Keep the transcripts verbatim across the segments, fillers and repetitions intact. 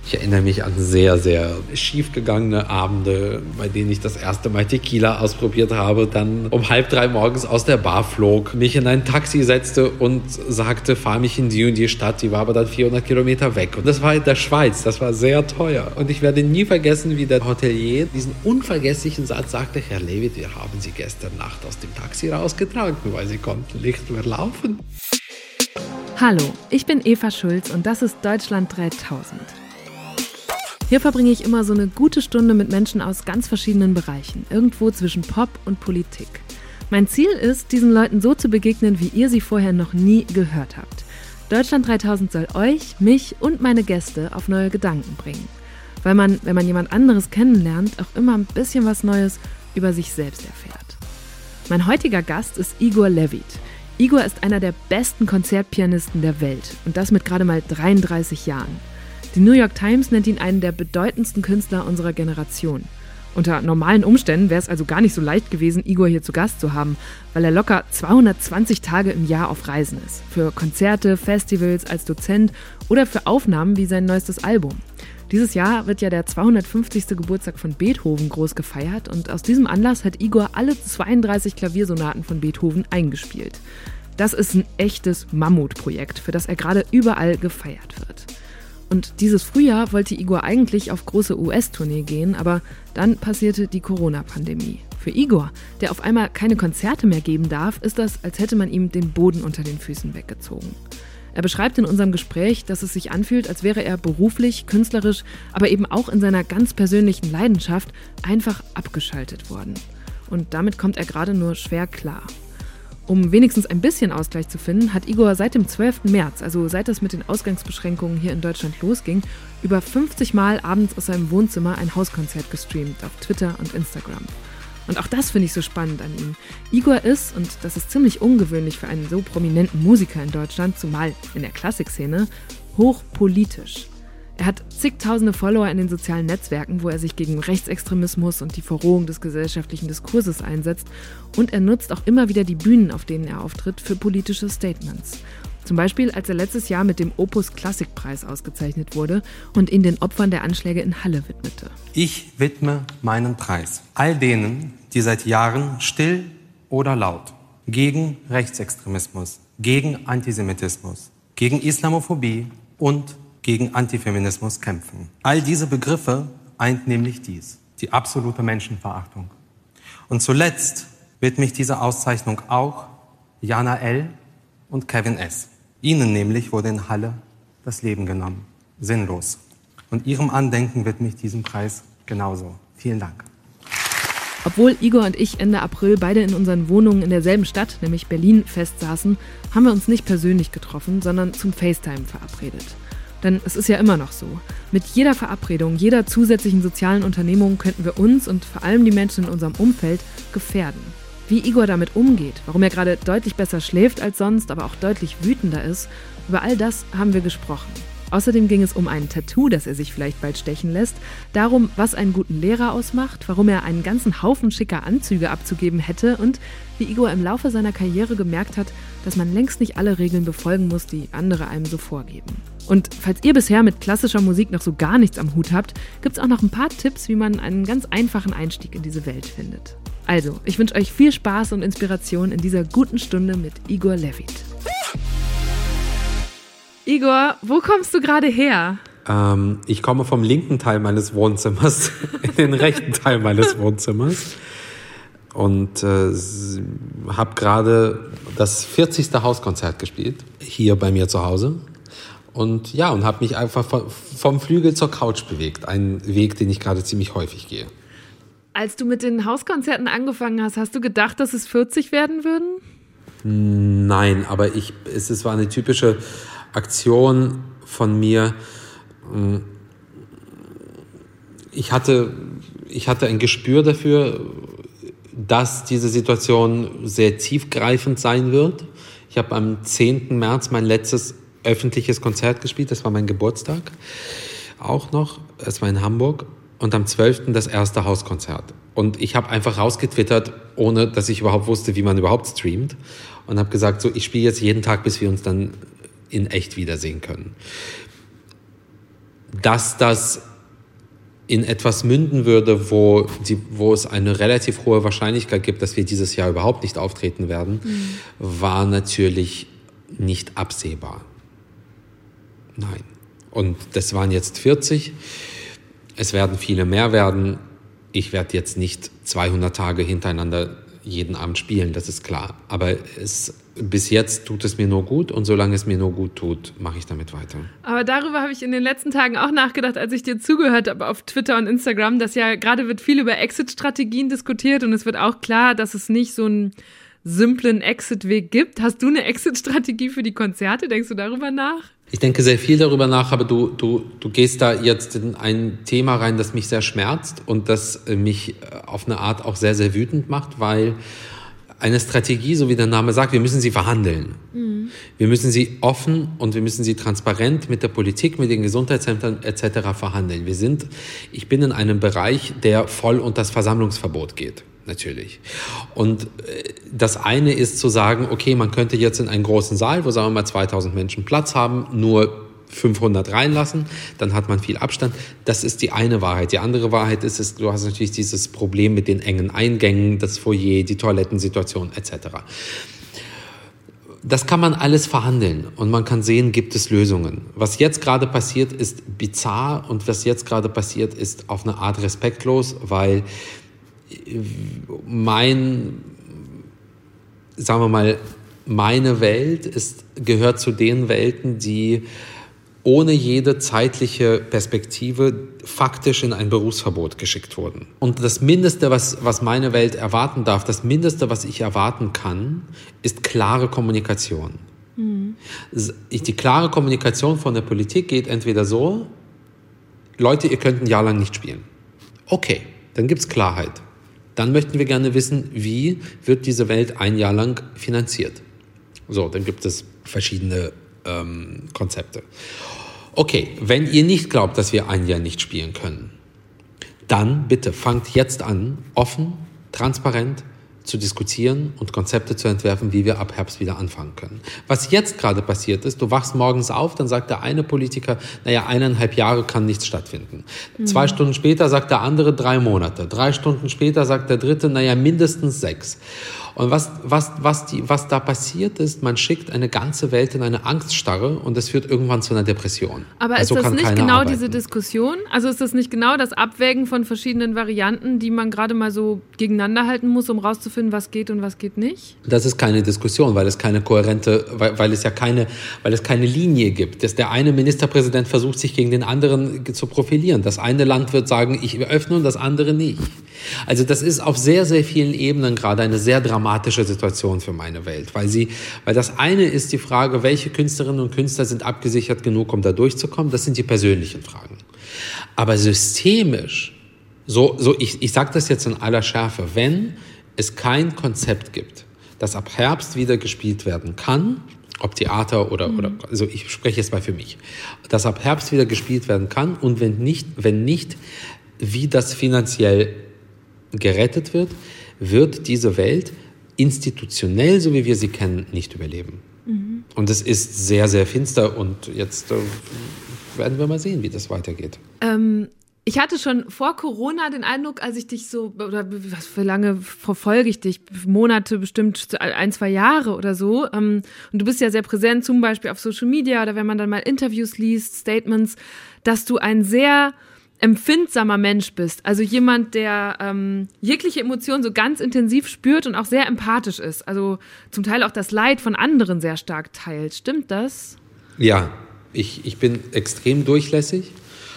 Ich erinnere mich an sehr, sehr schiefgegangene Abende, bei denen ich das erste Mal Tequila ausprobiert habe, dann um halb drei morgens aus der Bar flog, mich in ein Taxi setzte und sagte, fahr mich in die und die Stadt, die war aber dann vierhundert Kilometer weg. Und das war in der Schweiz, das war sehr teuer. Und ich werde nie vergessen, wie der Hotelier diesen unvergesslichen Satz sagte, Herr Levitt, wir haben Sie gestern Nacht aus dem Taxi rausgetragen, weil Sie konnten nicht mehr laufen. Hallo, ich bin Eva Schulz und das ist Deutschland dreitausend. Hier verbringe ich immer so eine gute Stunde mit Menschen aus ganz verschiedenen Bereichen, irgendwo zwischen Pop und Politik. Mein Ziel ist, diesen Leuten so zu begegnen, wie ihr sie vorher noch nie gehört habt. Deutschland dreitausend soll euch, mich und meine Gäste auf neue Gedanken bringen. Weil man, wenn man jemand anderes kennenlernt, auch immer ein bisschen was Neues über sich selbst erfährt. Mein heutiger Gast ist Igor Levit. Igor ist einer der besten Konzertpianisten der Welt und das mit gerade mal dreiunddreißig Jahren. Die New York Times nennt ihn einen der bedeutendsten Künstler unserer Generation. Unter normalen Umständen wäre es also gar nicht so leicht gewesen, Igor hier zu Gast zu haben, weil er locker zweihundertzwanzig Tage im Jahr auf Reisen ist. Für Konzerte, Festivals, als Dozent oder für Aufnahmen wie sein neuestes Album. Dieses Jahr wird ja der zweihundertfünfzigste Geburtstag von Beethoven groß gefeiert und aus diesem Anlass hat Igor alle zweiunddreißig Klaviersonaten von Beethoven eingespielt. Das ist ein echtes Mammutprojekt, für das er gerade überall gefeiert wird. Und dieses Frühjahr wollte Igor eigentlich auf große U S-Tournee gehen, aber dann passierte die Corona-Pandemie. Für Igor, der auf einmal keine Konzerte mehr geben darf, ist das, als hätte man ihm den Boden unter den Füßen weggezogen. Er beschreibt in unserem Gespräch, dass es sich anfühlt, als wäre er beruflich, künstlerisch, aber eben auch in seiner ganz persönlichen Leidenschaft einfach abgeschaltet worden. Und damit kommt er gerade nur schwer klar. Um wenigstens ein bisschen Ausgleich zu finden, hat Igor seit dem zwölften März, also seit es mit den Ausgangsbeschränkungen hier in Deutschland losging, über fünfzig Mal abends aus seinem Wohnzimmer ein Hauskonzert gestreamt auf Twitter und Instagram. Und auch das finde ich so spannend an ihm. Igor ist, und das ist ziemlich ungewöhnlich für einen so prominenten Musiker in Deutschland, zumal in der Klassikszene, hochpolitisch. Er hat zigtausende Follower in den sozialen Netzwerken, wo er sich gegen Rechtsextremismus und die Verrohung des gesellschaftlichen Diskurses einsetzt. Und er nutzt auch immer wieder die Bühnen, auf denen er auftritt, für politische Statements. Zum Beispiel, als er letztes Jahr mit dem Opus Klassikpreis ausgezeichnet wurde und ihn den Opfern der Anschläge in Halle widmete. Ich widme meinen Preis all denen, die seit Jahren still oder laut gegen Rechtsextremismus, gegen Antisemitismus, gegen Islamophobie und gegen Antifeminismus kämpfen. All diese Begriffe eint nämlich dies, die absolute Menschenverachtung. Und zuletzt widme ich diese Auszeichnung auch Jana L. und Kevin S. Ihnen nämlich wurde in Halle das Leben genommen. Sinnlos. Und ihrem Andenken widme ich diesen Preis genauso. Vielen Dank. Obwohl Igor und ich Ende April beide in unseren Wohnungen in derselben Stadt, nämlich Berlin, festsaßen, haben wir uns nicht persönlich getroffen, sondern zum FaceTime verabredet. Denn es ist ja immer noch so. Mit jeder Verabredung, jeder zusätzlichen sozialen Unternehmung könnten wir uns und vor allem die Menschen in unserem Umfeld gefährden. Wie Igor damit umgeht, warum er gerade deutlich besser schläft als sonst, aber auch deutlich wütender ist, über all das haben wir gesprochen. Außerdem ging es um ein Tattoo, das er sich vielleicht bald stechen lässt, darum, was einen guten Lehrer ausmacht, warum er einen ganzen Haufen schicker Anzüge abzugeben hätte und wie Igor im Laufe seiner Karriere gemerkt hat, dass man längst nicht alle Regeln befolgen muss, die andere einem so vorgeben. Und falls ihr bisher mit klassischer Musik noch so gar nichts am Hut habt, gibt's auch noch ein paar Tipps, wie man einen ganz einfachen Einstieg in diese Welt findet. Also, ich wünsche euch viel Spaß und Inspiration in dieser guten Stunde mit Igor Levit. Igor, wo kommst du gerade her? Ähm, ich komme vom linken Teil meines Wohnzimmers in den rechten Teil meines Wohnzimmers und äh, habe gerade das vierzigste Hauskonzert gespielt, hier bei mir zu Hause. Und ja, und habe mich einfach vom Flügel zur Couch bewegt. Ein Weg, den ich gerade ziemlich häufig gehe. Als du mit den Hauskonzerten angefangen hast, hast du gedacht, dass es vierzig werden würden? Nein, aber ich, es, es war eine typische Aktion von mir. Ich hatte, ich hatte ein Gespür dafür, dass diese Situation sehr tiefgreifend sein wird. Ich habe am zehnten März mein letztes öffentliches Konzert gespielt. Das war mein Geburtstag auch noch. Es war in Hamburg. Und am zwölften das erste Hauskonzert. Und ich habe einfach rausgetwittert, ohne dass ich überhaupt wusste, wie man überhaupt streamt. Und habe gesagt, so, ich spiele jetzt jeden Tag, bis wir uns dann in echt wiedersehen können. dass das in etwas münden würde, wo, die, wo es eine relativ hohe Wahrscheinlichkeit gibt, dass wir dieses Jahr überhaupt nicht auftreten werden, mhm. war natürlich nicht absehbar. Nein. Und das waren jetzt vierzig. Es werden viele mehr werden. Ich werde jetzt nicht zweihundert Tage hintereinander jeden Abend spielen, das ist klar. Aber es, bis jetzt tut es mir nur gut und solange es mir nur gut tut, mache ich damit weiter. Aber darüber habe ich in den letzten Tagen auch nachgedacht, als ich dir zugehört habe auf Twitter und Instagram, dass ja gerade wird viel über Exit-Strategien diskutiert und es wird auch klar, dass es nicht so einen simplen Exit-Weg gibt. Hast du eine Exit-Strategie für die Konzerte? Denkst du darüber nach? Ich denke sehr viel darüber nach, aber du, du, du gehst da jetzt in ein Thema rein, das mich sehr schmerzt und das mich auf eine Art auch sehr, sehr wütend macht, weil eine Strategie, so wie der Name sagt, wir müssen sie verhandeln. Mhm. Wir müssen sie offen und wir müssen sie transparent mit der Politik, mit den Gesundheitsämtern et cetera verhandeln. Wir sind, ich bin in einem Bereich, der voll unter das Versammlungsverbot geht. Natürlich. Und das eine ist zu sagen, okay, man könnte jetzt in einen großen Saal, wo sagen wir mal zweitausend Menschen Platz haben, nur fünfhundert reinlassen, dann hat man viel Abstand. Das ist die eine Wahrheit. Die andere Wahrheit ist, ist du hast natürlich dieses Problem mit den engen Eingängen, das Foyer, die Toilettensituation et cetera. Das kann man alles verhandeln und man kann sehen, gibt es Lösungen. Was jetzt gerade passiert, ist bizarr und was jetzt gerade passiert, ist auf eine Art respektlos, weil mein, sagen wir mal, meine Welt ist, gehört zu den Welten, die ohne jede zeitliche Perspektive faktisch in ein Berufsverbot geschickt wurden. Und das Mindeste, was, was meine Welt erwarten darf, das Mindeste, was ich erwarten kann, ist klare Kommunikation. Mhm. Die klare Kommunikation von der Politik geht entweder so, Leute, ihr könnt ein Jahr lang nicht spielen. Okay, dann gibt's Klarheit. Dann möchten wir gerne wissen, wie wird diese Welt ein Jahr lang finanziert. So, dann gibt es verschiedene ähm, Konzepte. Okay, wenn ihr nicht glaubt, dass wir ein Jahr nicht spielen können, dann bitte fangt jetzt an, offen, transparent zu diskutieren und Konzepte zu entwerfen, wie wir ab Herbst wieder anfangen können. Was jetzt gerade passiert ist, du wachst morgens auf, dann sagt der eine Politiker, naja, eineinhalb Jahre kann nichts stattfinden. Mhm. Zwei Stunden später sagt der andere drei Monate. Drei Stunden später sagt der dritte, naja, mindestens sechs. Und was, was, was, die, was da passiert ist, man schickt eine ganze Welt in eine Angststarre und das führt irgendwann zu einer Depression. Aber ist das nicht genau diese Diskussion? Also ist das nicht genau das Abwägen von verschiedenen Varianten, die man gerade mal so gegeneinander halten muss, um rauszufinden, was geht und was geht nicht? Das ist keine Diskussion, weil es keine kohärente, weil, weil es ja keine, weil es keine Linie gibt. Dass der eine Ministerpräsident versucht, sich gegen den anderen zu profilieren. Das eine Land wird sagen, ich öffne und das andere nicht. Also das ist auf sehr, sehr vielen Ebenen gerade eine sehr dramatische Situation für meine Welt, weil sie, weil das eine ist die Frage, welche Künstlerinnen und Künstler sind abgesichert genug, um da durchzukommen. Das sind die persönlichen Fragen. Aber systemisch, so, so ich, ich sage das jetzt in aller Schärfe, wenn es kein Konzept gibt, das ab Herbst wieder gespielt werden kann, ob Theater oder, mhm. oder, also ich spreche jetzt mal für mich, das ab Herbst wieder gespielt werden kann und wenn nicht, wenn nicht, wie das finanziell gerettet wird, wird diese Welt institutionell, so wie wir sie kennen, nicht überleben. Mhm. Und es ist sehr, sehr finster und jetzt äh, werden wir mal sehen, wie das weitergeht. Ähm, ich hatte schon vor Corona den Eindruck, als ich dich so, oder was für lange verfolge ich dich, Monate, bestimmt ein, zwei Jahre oder so, ähm, und du bist ja sehr präsent, zum Beispiel auf Social Media oder wenn man dann mal Interviews liest, Statements, dass du ein sehr empfindsamer Mensch bist, also jemand, der ähm, jegliche Emotionen so ganz intensiv spürt und auch sehr empathisch ist, also zum Teil auch das Leid von anderen sehr stark teilt. Stimmt das? Ja, ich, ich bin extrem durchlässig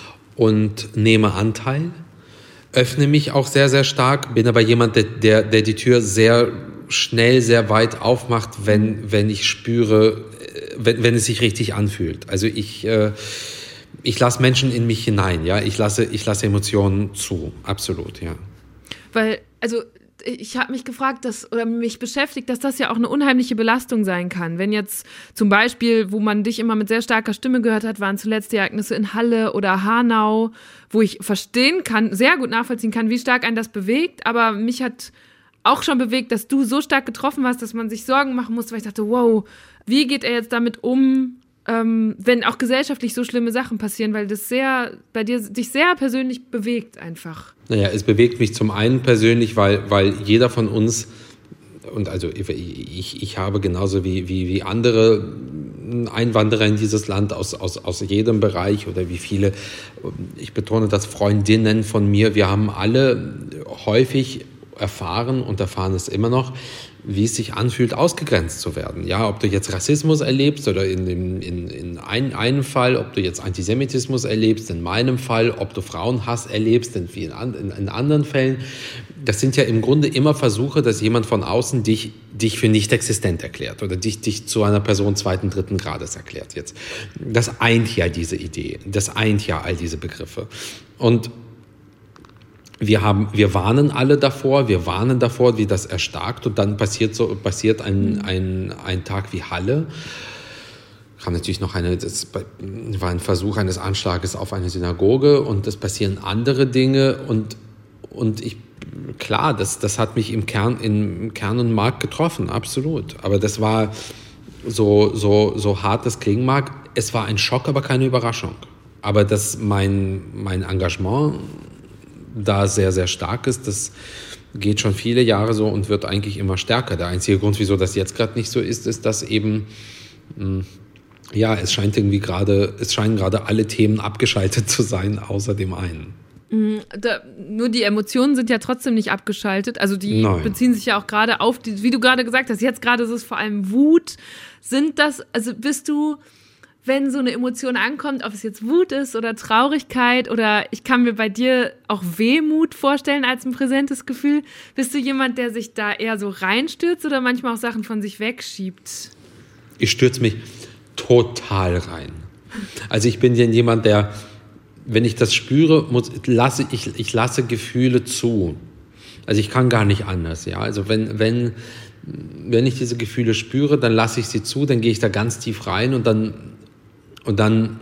und nehme Anteil, öffne mich auch sehr, sehr stark, bin aber jemand, der, der, der die Tür sehr schnell, sehr weit aufmacht, wenn, wenn ich spüre, wenn, wenn es sich richtig anfühlt. Also ich... Äh, Ich lasse Menschen in mich hinein, ja. Ich lasse, ich lasse Emotionen zu, absolut, ja. Weil, also ich habe mich gefragt, dass, oder mich beschäftigt, dass das ja auch eine unheimliche Belastung sein kann. Wenn jetzt zum Beispiel, wo man dich immer mit sehr starker Stimme gehört hat, waren zuletzt die Ereignisse in Halle oder Hanau, wo ich verstehen kann, sehr gut nachvollziehen kann, wie stark einen das bewegt. Aber mich hat auch schon bewegt, dass du so stark getroffen warst, dass man sich Sorgen machen musste, weil ich dachte, wow, wie geht er jetzt damit um, ähm, wenn auch gesellschaftlich so schlimme Sachen passieren, weil das sehr, bei dir dich sehr persönlich bewegt einfach. Naja, es bewegt mich zum einen persönlich, weil, weil jeder von uns, und also ich, ich habe genauso wie, wie, wie andere Einwanderer in dieses Land aus, aus, aus jedem Bereich oder wie viele, ich betone das, Freundinnen von mir, wir haben alle häufig erfahren und erfahren es immer noch, wie es sich anfühlt, ausgegrenzt zu werden. Ja, ob du jetzt Rassismus erlebst oder in, in, in, in ein, einem Fall, ob du jetzt Antisemitismus erlebst, in meinem Fall, ob du Frauenhass erlebst, in vielen in, in anderen Fällen. Das sind ja im Grunde immer Versuche, dass jemand von außen dich, dich für nicht existent erklärt oder dich, dich zu einer Person zweiten, dritten Grades erklärt jetzt. Das eint ja diese Idee, das eint ja all diese Begriffe. Und Wir, haben, wir warnen alle davor, wir warnen davor, wie das erstarkt und dann passiert, so, passiert ein, ein, ein Tag wie Halle. Kam natürlich noch eine, das war ein Versuch eines Anschlages auf eine Synagoge und es passieren andere Dinge und, und ich, klar, das, das hat mich im Kern, im Kern und Mark getroffen, absolut. Aber das war so, so, so hart das klingen mag, es war ein Schock, aber keine Überraschung. Aber dass mein, mein Engagement da sehr, sehr stark ist. Das geht schon viele Jahre so und wird eigentlich immer stärker. Der einzige Grund, wieso das jetzt gerade nicht so ist, ist, dass eben, mh, ja, es scheint irgendwie gerade, es scheinen gerade alle Themen abgeschaltet zu sein, außer dem einen. Da, nur die Emotionen sind ja trotzdem nicht abgeschaltet. Also die Nein. beziehen sich ja auch gerade auf, die, wie du gerade gesagt hast, jetzt gerade ist es vor allem Wut. Sind das, also bist du... Wenn so eine Emotion ankommt, ob es jetzt Wut ist oder Traurigkeit oder ich kann mir bei dir auch Wehmut vorstellen als ein präsentes Gefühl, bist du jemand, der sich da eher so reinstürzt oder manchmal auch Sachen von sich wegschiebt? Ich stürze mich total rein. Also ich bin ja jemand, der, wenn ich das spüre, muss, lasse, ich, ich lasse Gefühle zu. Also ich kann gar nicht anders. Ja? Also wenn, wenn, wenn ich diese Gefühle spüre, dann lasse ich sie zu, dann gehe ich da ganz tief rein und dann Und dann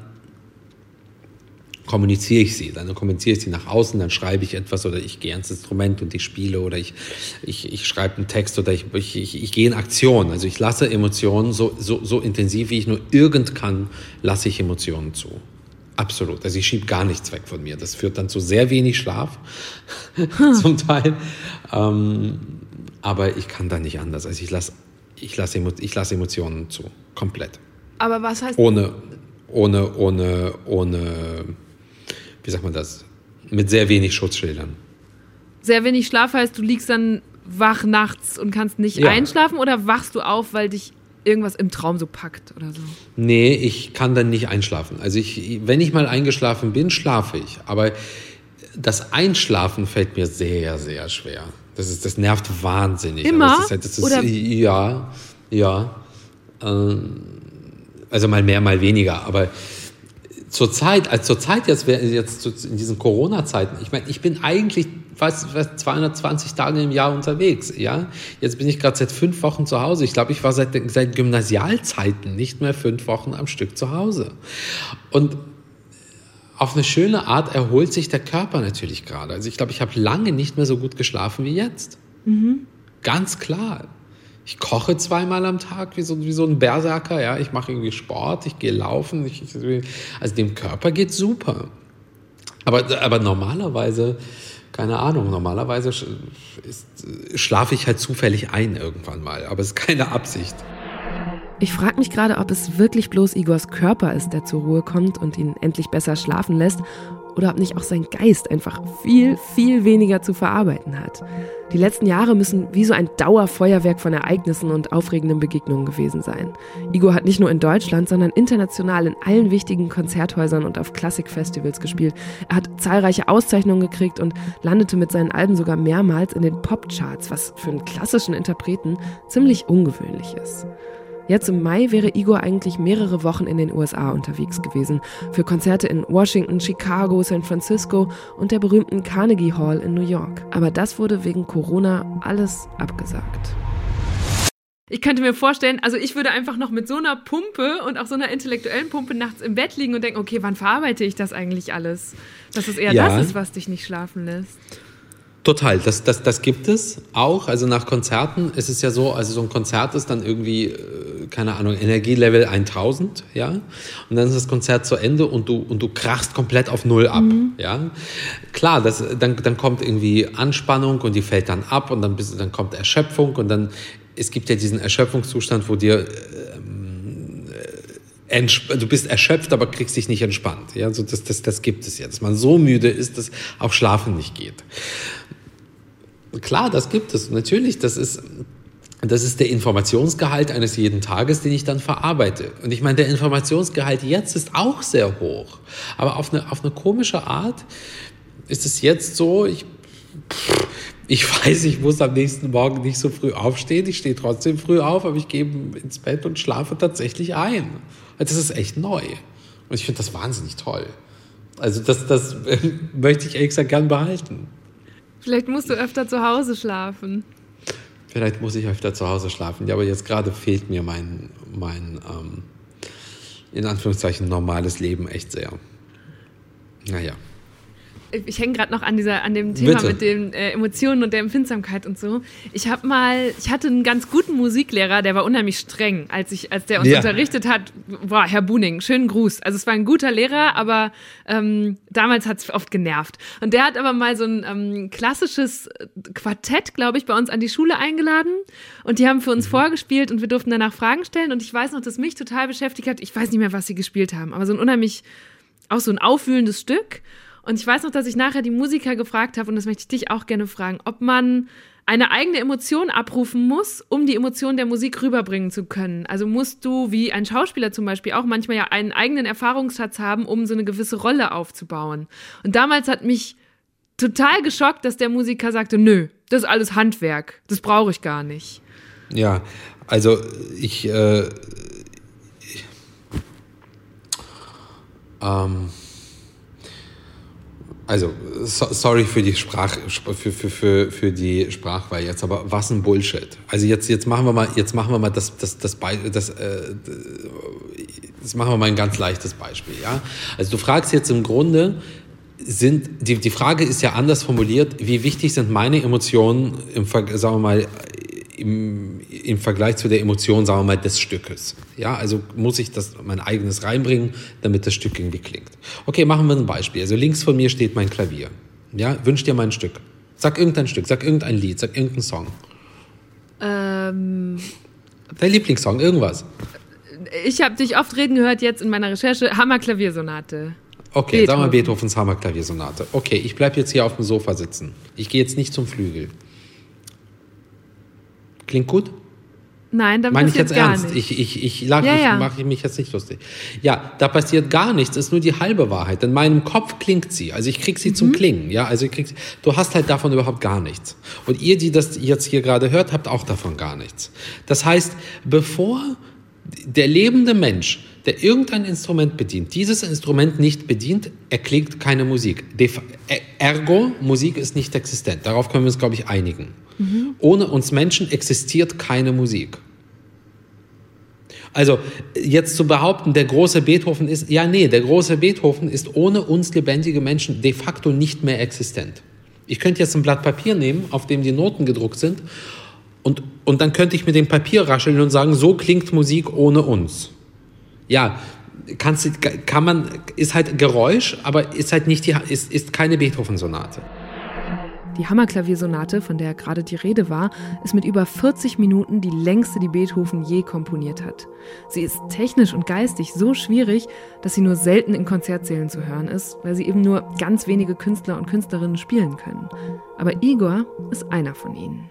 kommuniziere ich sie. Dann kommuniziere ich sie nach außen, dann schreibe ich etwas oder ich gehe ans Instrument und ich spiele oder ich, ich, ich schreibe einen Text oder ich, ich, ich, ich gehe in Aktion. Also ich lasse Emotionen so, so, so intensiv, wie ich nur irgend kann, lasse ich Emotionen zu. Absolut. Also ich schiebe gar nichts weg von mir. Das führt dann zu sehr wenig Schlaf zum Teil. Ähm, aber ich kann da nicht anders. Also ich lasse, ich lasse, ich lasse Emotionen zu. Komplett. Aber was heißt... Ohne... Ohne, ohne, ohne, wie sagt man das, mit sehr wenig Schutzschildern. Sehr wenig Schlaf heißt, du liegst dann wach nachts und kannst nicht ja. einschlafen oder wachst du auf, weil dich irgendwas im Traum so packt oder so? Nee, ich kann dann nicht einschlafen. Also ich, wenn ich mal eingeschlafen bin, schlafe ich. Aber das Einschlafen fällt mir sehr, sehr schwer. Das ist, das nervt wahnsinnig. Immer? Aber das ist halt, das ist, oder? Ja, ja. Ähm, Also mal mehr, mal weniger. Aber zur Zeit, als zur Zeit jetzt, jetzt in diesen Corona-Zeiten, ich meine, ich bin eigentlich fast zweihundertzwanzig Tage im Jahr unterwegs. Ja? Jetzt bin ich gerade seit fünf Wochen zu Hause. Ich glaube, ich war seit, seit Gymnasialzeiten nicht mehr fünf Wochen am Stück zu Hause. Und auf eine schöne Art erholt sich der Körper natürlich gerade. Also ich glaube, ich habe lange nicht mehr so gut geschlafen wie jetzt. Mhm. Ganz klar. Ich koche zweimal am Tag wie so, wie so ein Berserker. Ja? Ich mache irgendwie Sport, ich gehe laufen. Ich, also dem Körper geht's super. Aber, aber normalerweise, keine Ahnung, normalerweise ist, schlafe ich halt zufällig ein irgendwann mal. Aber es ist keine Absicht. Ich frage mich gerade, ob es wirklich bloß Igors Körper ist, der zur Ruhe kommt und ihn endlich besser schlafen lässt, oder ob nicht auch sein Geist einfach viel, viel weniger zu verarbeiten hat. Die letzten Jahre müssen wie so ein Dauerfeuerwerk von Ereignissen und aufregenden Begegnungen gewesen sein. Igor hat nicht nur in Deutschland, sondern international in allen wichtigen Konzerthäusern und auf Klassikfestivals gespielt. Er hat zahlreiche Auszeichnungen gekriegt und landete mit seinen Alben sogar mehrmals in den Popcharts, was für einen klassischen Interpreten ziemlich ungewöhnlich ist. Jetzt im Mai wäre Igor eigentlich mehrere Wochen in den U S A unterwegs gewesen. Für Konzerte in Washington, Chicago, San Francisco und der berühmten Carnegie Hall in New York. Aber das wurde wegen Corona alles abgesagt. Ich könnte mir vorstellen, also ich würde einfach noch mit so einer Pumpe und auch so einer intellektuellen Pumpe nachts im Bett liegen und denken, okay, wann verarbeite ich das eigentlich alles? Dass es eher ja. das ist, was dich nicht schlafen lässt. Total, das, das, das gibt es auch. Also nach Konzerten ist es ja so, also so ein Konzert ist dann irgendwie, keine Ahnung, Energielevel tausend, ja. Und dann ist das Konzert zu Ende und du, und du krachst komplett auf Null ab, mhm. ja. Klar, das, dann, dann kommt irgendwie Anspannung und die fällt dann ab und dann, bist, dann kommt Erschöpfung und dann, es gibt ja diesen Erschöpfungszustand, wo dir, ähm, entsp- du bist erschöpft, aber kriegst dich nicht entspannt, ja. Also das, das, das gibt es ja, dass man so müde ist, dass auch Schlafen nicht geht. Klar, das gibt es. Natürlich, das ist, das ist der Informationsgehalt eines jeden Tages, den ich dann verarbeite. Und ich meine, der Informationsgehalt jetzt ist auch sehr hoch. Aber auf eine, auf eine komische Art ist es jetzt so, ich, ich weiß, ich muss am nächsten Morgen nicht so früh aufstehen. Ich stehe trotzdem früh auf, aber ich gehe ins Bett und schlafe tatsächlich ein. Das ist echt neu. Und ich finde das wahnsinnig toll. Also das, das möchte ich ehrlich gesagt gern behalten. Vielleicht musst du öfter zu Hause schlafen. Vielleicht muss ich öfter zu Hause schlafen. Ja, aber jetzt gerade fehlt mir mein, mein ähm, in Anführungszeichen, normales Leben echt sehr. Naja. Ich hänge gerade noch an dieser, an dem Thema Bitte. mit den äh, Emotionen und der Empfindsamkeit und so. Ich habe mal, ich hatte einen ganz guten Musiklehrer, der war unheimlich streng, als ich, als der uns ja. unterrichtet hat. Boah, Herr Buning, schönen Gruß. Also es war ein guter Lehrer, aber ähm, damals hat es oft genervt. Und der hat aber mal so ein ähm, klassisches Quartett, glaube ich, bei uns an die Schule eingeladen und die haben für uns mhm. vorgespielt und wir durften danach Fragen stellen. Und ich weiß noch, dass mich total beschäftigt hat. Ich weiß nicht mehr, was sie gespielt haben, aber so ein unheimlich, auch so ein aufwühlendes Stück. Und ich weiß noch, dass ich nachher die Musiker gefragt habe, und das möchte ich dich auch gerne fragen, ob man eine eigene Emotion abrufen muss, um die Emotion der Musik rüberbringen zu können. Also musst du, wie ein Schauspieler zum Beispiel, auch manchmal ja einen eigenen Erfahrungsschatz haben, um so eine gewisse Rolle aufzubauen. Und damals hat mich total geschockt, dass der Musiker sagte, nö, das ist alles Handwerk, das brauche ich gar nicht. Ja, also ich, äh, ich ähm, Also, so, sorry für die Sprach, für, für, für, für die Sprachwahl jetzt, aber was ein Bullshit. Also jetzt, jetzt machen wir mal, jetzt machen wir mal das, das, das, das, äh, das machen wir mal ein ganz leichtes Beispiel, ja. Also du fragst jetzt im Grunde, sind, die, die Frage ist ja anders formuliert, wie wichtig sind meine Emotionen im, sagen wir mal, Im, im Vergleich zu der Emotion, sagen wir mal, des Stückes. Ja, also muss ich das mein eigenes reinbringen, damit das Stück irgendwie klingt. Okay, machen wir ein Beispiel. Also links von mir steht mein Klavier. Ja, wünsch dir mal ein Stück. Sag irgendein Stück, sag irgendein Lied, sag irgendeinen Song. Ähm, Dein Lieblingssong, irgendwas. Ich habe dich oft reden gehört jetzt in meiner Recherche, Hammer-Klaviersonate. Okay, Beethoven. sag mal Beethovens Hammer-Klaviersonate. Okay, ich bleib jetzt hier auf dem Sofa sitzen. Ich gehe jetzt nicht zum Flügel. Klingt gut? Nein, dann Meine ich passiert jetzt gar ernst? nichts. Ich, ich, ich, lag, ja, ich ja. mache mich jetzt nicht lustig. Ja, da passiert gar nichts, ist nur die halbe Wahrheit. In meinem Kopf klingt sie, also ich krieg sie mhm. zum Klingen. Ja, also ich krieg sie, du hast halt davon überhaupt gar nichts. Und ihr, die das jetzt hier gerade hört, habt auch davon gar nichts. Das heißt, bevor der lebende Mensch, der irgendein Instrument bedient, dieses Instrument nicht bedient, erklingt keine Musik. Ergo, Musik ist nicht existent. Darauf können wir uns, glaube ich, einigen. Mhm. Ohne uns Menschen existiert keine Musik. Also jetzt zu behaupten, der große Beethoven ist, ja nee, der große Beethoven ist ohne uns lebendige Menschen de facto nicht mehr existent. Ich könnte jetzt ein Blatt Papier nehmen, auf dem die Noten gedruckt sind, und, und dann könnte ich mit dem Papier rascheln und sagen, so klingt Musik ohne uns. Ja, kannst, kann man, ist halt Geräusch, aber ist halt nicht die, ist, ist keine Beethoven-Sonate. Die Hammer-Klaviersonate, von der gerade die Rede war, ist mit über vierzig Minuten die längste, die Beethoven je komponiert hat. Sie ist technisch und geistig so schwierig, dass sie nur selten in Konzertsälen zu hören ist, weil sie eben nur ganz wenige Künstler und Künstlerinnen spielen können. Aber Igor ist einer von ihnen.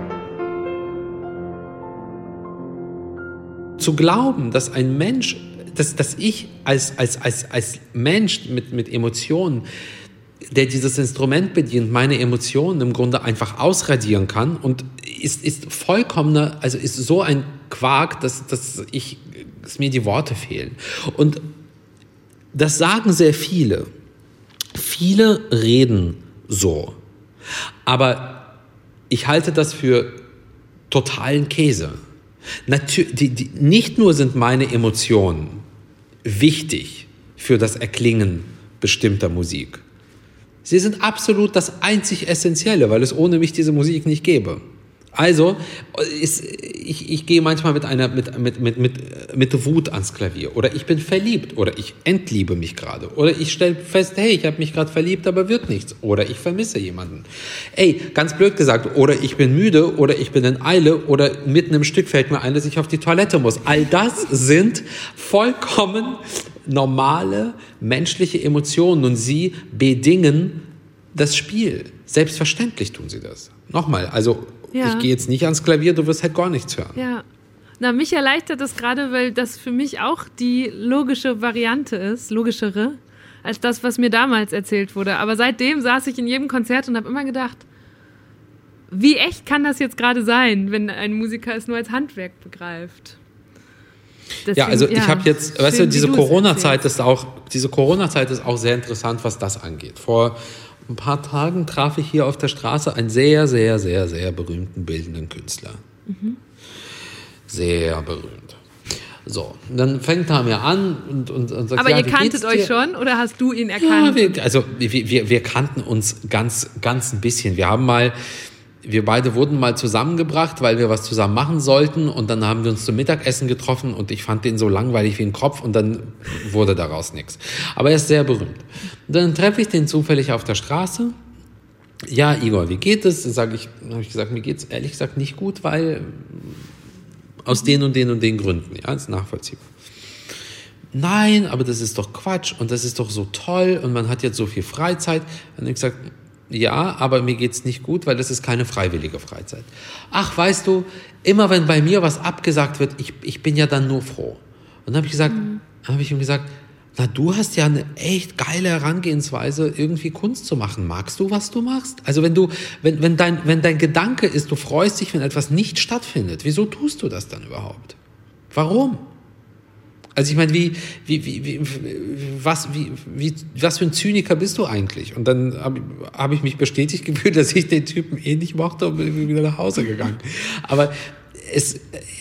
Zu glauben, dass ein Mensch dass, dass ich als, als, als, als Mensch mit, mit Emotionen, der dieses Instrument bedient, meine Emotionen im Grunde einfach ausradieren kann und ist, ist vollkommener, also ist so ein Quark, dass, dass, ich, dass mir die Worte fehlen. Und das sagen sehr viele. Viele reden so. Aber ich halte das für totalen Käse. Natür- die, die, nicht nur sind meine Emotionen wichtig für das Erklingen bestimmter Musik. Sie sind absolut das einzig Essentielle, weil es ohne mich diese Musik nicht gäbe. Also, ist, ich, ich gehe manchmal mit einer, mit, mit, mit, mit, mit Wut ans Klavier. Oder ich bin verliebt. Oder ich entliebe mich gerade. Oder ich stelle fest, hey, ich habe mich gerade verliebt, aber wird nichts. Oder ich vermisse jemanden. Ey, ganz blöd gesagt, oder ich bin müde, oder ich bin in Eile, oder mitten im Stück fällt mir ein, dass ich auf die Toilette muss. All das sind vollkommen normale menschliche Emotionen und sie bedingen das Spiel. Selbstverständlich tun sie das. Nochmal, also ja. Ich gehe jetzt nicht ans Klavier, du wirst halt gar nichts hören. Ja. Na, mich erleichtert das gerade, weil das für mich auch die logische Variante ist, logischere, als das, was mir damals erzählt wurde. Aber seitdem saß ich in jedem Konzert und habe immer gedacht, wie echt kann das jetzt gerade sein, wenn ein Musiker es nur als Handwerk begreift? Deswegen, ja, also ja, ich habe jetzt, weißt du, diese Corona-Zeit ist auch, diese Corona-Zeit ist auch sehr interessant, was das angeht. Vor ein paar Tagen traf ich hier auf der Straße einen sehr, sehr, sehr, sehr berühmten bildenden Künstler. Mhm. Sehr berühmt. So, dann fängt er mir an und, und, und sagt, aber ja, ihr kanntet euch schon oder hast du ihn erkannt? Ja, wir, also wir, wir, wir kannten uns ganz, ganz ein bisschen. Wir haben mal, wir beide wurden mal zusammengebracht, weil wir was zusammen machen sollten und dann haben wir uns zum Mittagessen getroffen und ich fand den so langweilig wie ein Kopf und dann wurde daraus nichts. Aber er ist sehr berühmt. Und dann treffe ich den zufällig auf der Straße. Ja, Igor, wie geht es? Dann sage ich, habe ich gesagt, mir geht's ehrlich gesagt nicht gut, weil aus den und den und den Gründen, ja, ist nachvollziehbar. Nein, aber das ist doch Quatsch und das ist doch so toll und man hat jetzt so viel Freizeit. Dann habe ich gesagt, ja, aber mir geht's nicht gut, weil das ist keine freiwillige Freizeit. Ach, weißt du, immer wenn bei mir was abgesagt wird, ich, ich bin ja dann nur froh. Und dann habe ich gesagt, mhm. habe ich ihm gesagt, na, du hast ja eine echt geile Herangehensweise, irgendwie Kunst zu machen. Magst du, was du machst? Also wenn du, wenn, wenn dein, wenn dein Gedanke ist, du freust dich, wenn etwas nicht stattfindet, wieso tust du das dann überhaupt? Warum? Also ich meine, wie, wie, wie, wie, was, wie, wie, was für ein Zyniker bist du eigentlich? Und dann habe hab ich mich bestätigt gefühlt, dass ich den Typen eh nicht mochte und bin wieder nach Hause gegangen. Aber es,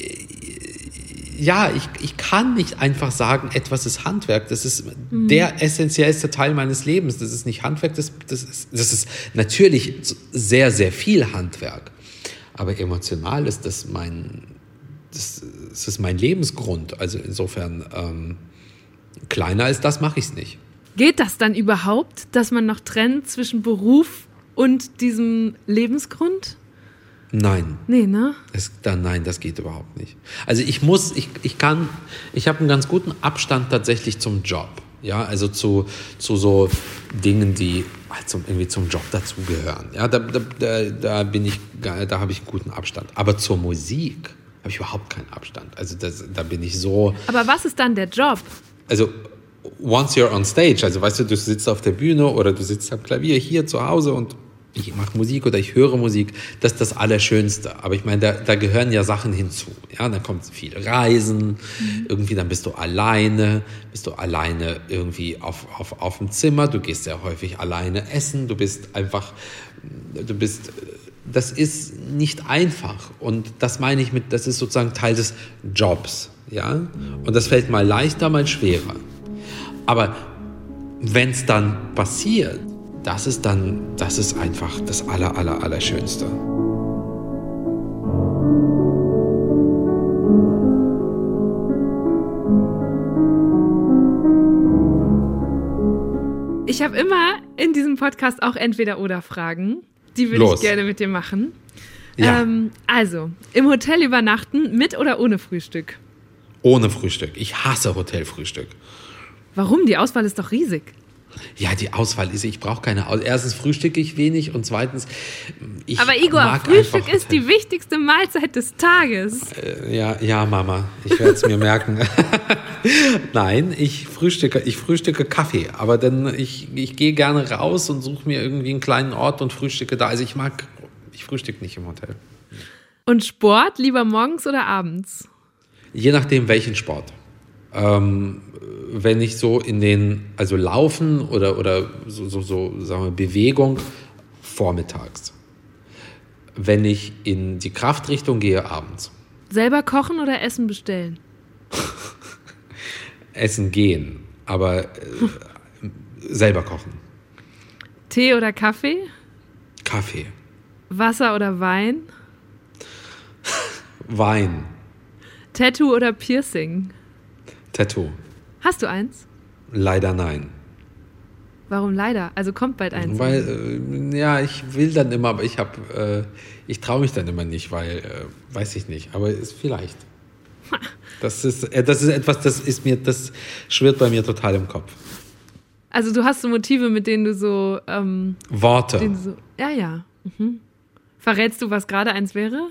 ja, ich, ich kann nicht einfach sagen, etwas ist Handwerk. Das ist mhm. der essentiellste Teil meines Lebens. Das ist nicht Handwerk, das, das, ist, das ist natürlich sehr, sehr viel Handwerk. Aber emotional ist das mein... Das, das ist mein Lebensgrund. Also insofern, ähm, kleiner als das mache ich es nicht. Geht das dann überhaupt, dass man noch trennt zwischen Beruf und diesem Lebensgrund? Nein. Nee, ne? Es, dann, nein, das geht überhaupt nicht. Also ich muss, ich, ich kann, ich habe einen ganz guten Abstand tatsächlich zum Job. Ja, also zu, zu so Dingen, die halt zum, irgendwie zum Job dazugehören. Ja, da, da, da, da bin ich, da habe ich einen guten Abstand. Aber zur Musik habe ich überhaupt keinen Abstand. Also das, da bin ich so... Aber was ist dann der Job? Also once you're on stage, also weißt du, du sitzt auf der Bühne oder du sitzt am Klavier hier zu Hause und ich mache Musik oder ich höre Musik, das ist das Allerschönste. Aber ich meine, da, da gehören ja Sachen hinzu. Ja, dann kommt viel Reisen, mhm. irgendwie dann bist du alleine, bist du alleine irgendwie auf, auf, auf dem Zimmer, du gehst sehr häufig alleine essen, du bist einfach, du bist... Das ist nicht einfach und das meine ich mit, das ist sozusagen Teil des Jobs, ja, und das fällt mal leichter, mal schwerer. Aber wenn es dann passiert, das ist dann, das ist einfach das aller, aller, Allerschönste. Ich habe immer in diesem Podcast auch Entweder-Oder-Fragen. Die würde ich gerne mit dir machen. Ja. Ähm, also, im Hotel übernachten, mit oder ohne Frühstück? Ohne Frühstück. Ich hasse Hotelfrühstück. Warum? Die Auswahl ist doch riesig. Ja, die Auswahl ist, ich brauche keine Auswahl. Erstens frühstücke ich wenig und zweitens, ich Aber Igor, mag Frühstück einfach, ist die wichtigste Mahlzeit des Tages. Äh, ja, ja, Mama, ich werde es mir merken. Nein, ich frühstücke, ich frühstücke Kaffee, aber dann, ich, ich gehe gerne raus und suche mir irgendwie einen kleinen Ort und frühstücke da. Also ich mag, ich frühstücke nicht im Hotel. Und Sport lieber morgens oder abends? Je nachdem, welchen Sport. Ähm, wenn ich so in den, also Laufen oder, oder so, so, so sagen wir, Bewegung, vormittags. Wenn ich in die Kraftrichtung gehe, abends. Selber kochen oder Essen bestellen? Essen gehen, aber äh, selber kochen. Tee oder Kaffee? Kaffee. Wasser oder Wein? Wein. Tattoo oder Piercing? Tattoo. Hast du eins? Leider nein. Warum leider? Also kommt bald eins. Weil, äh, ja, ich will dann immer, aber ich habe, äh, ich traue mich dann immer nicht, weil, äh, weiß ich nicht, aber ist vielleicht. Das ist, äh, das ist etwas, das ist mir, das schwirrt bei mir total im Kopf. Also du hast so Motive, mit denen du so... Ähm, Worte. denen du so, ja, ja. Mhm. Verrätst du, was gerade eins wäre?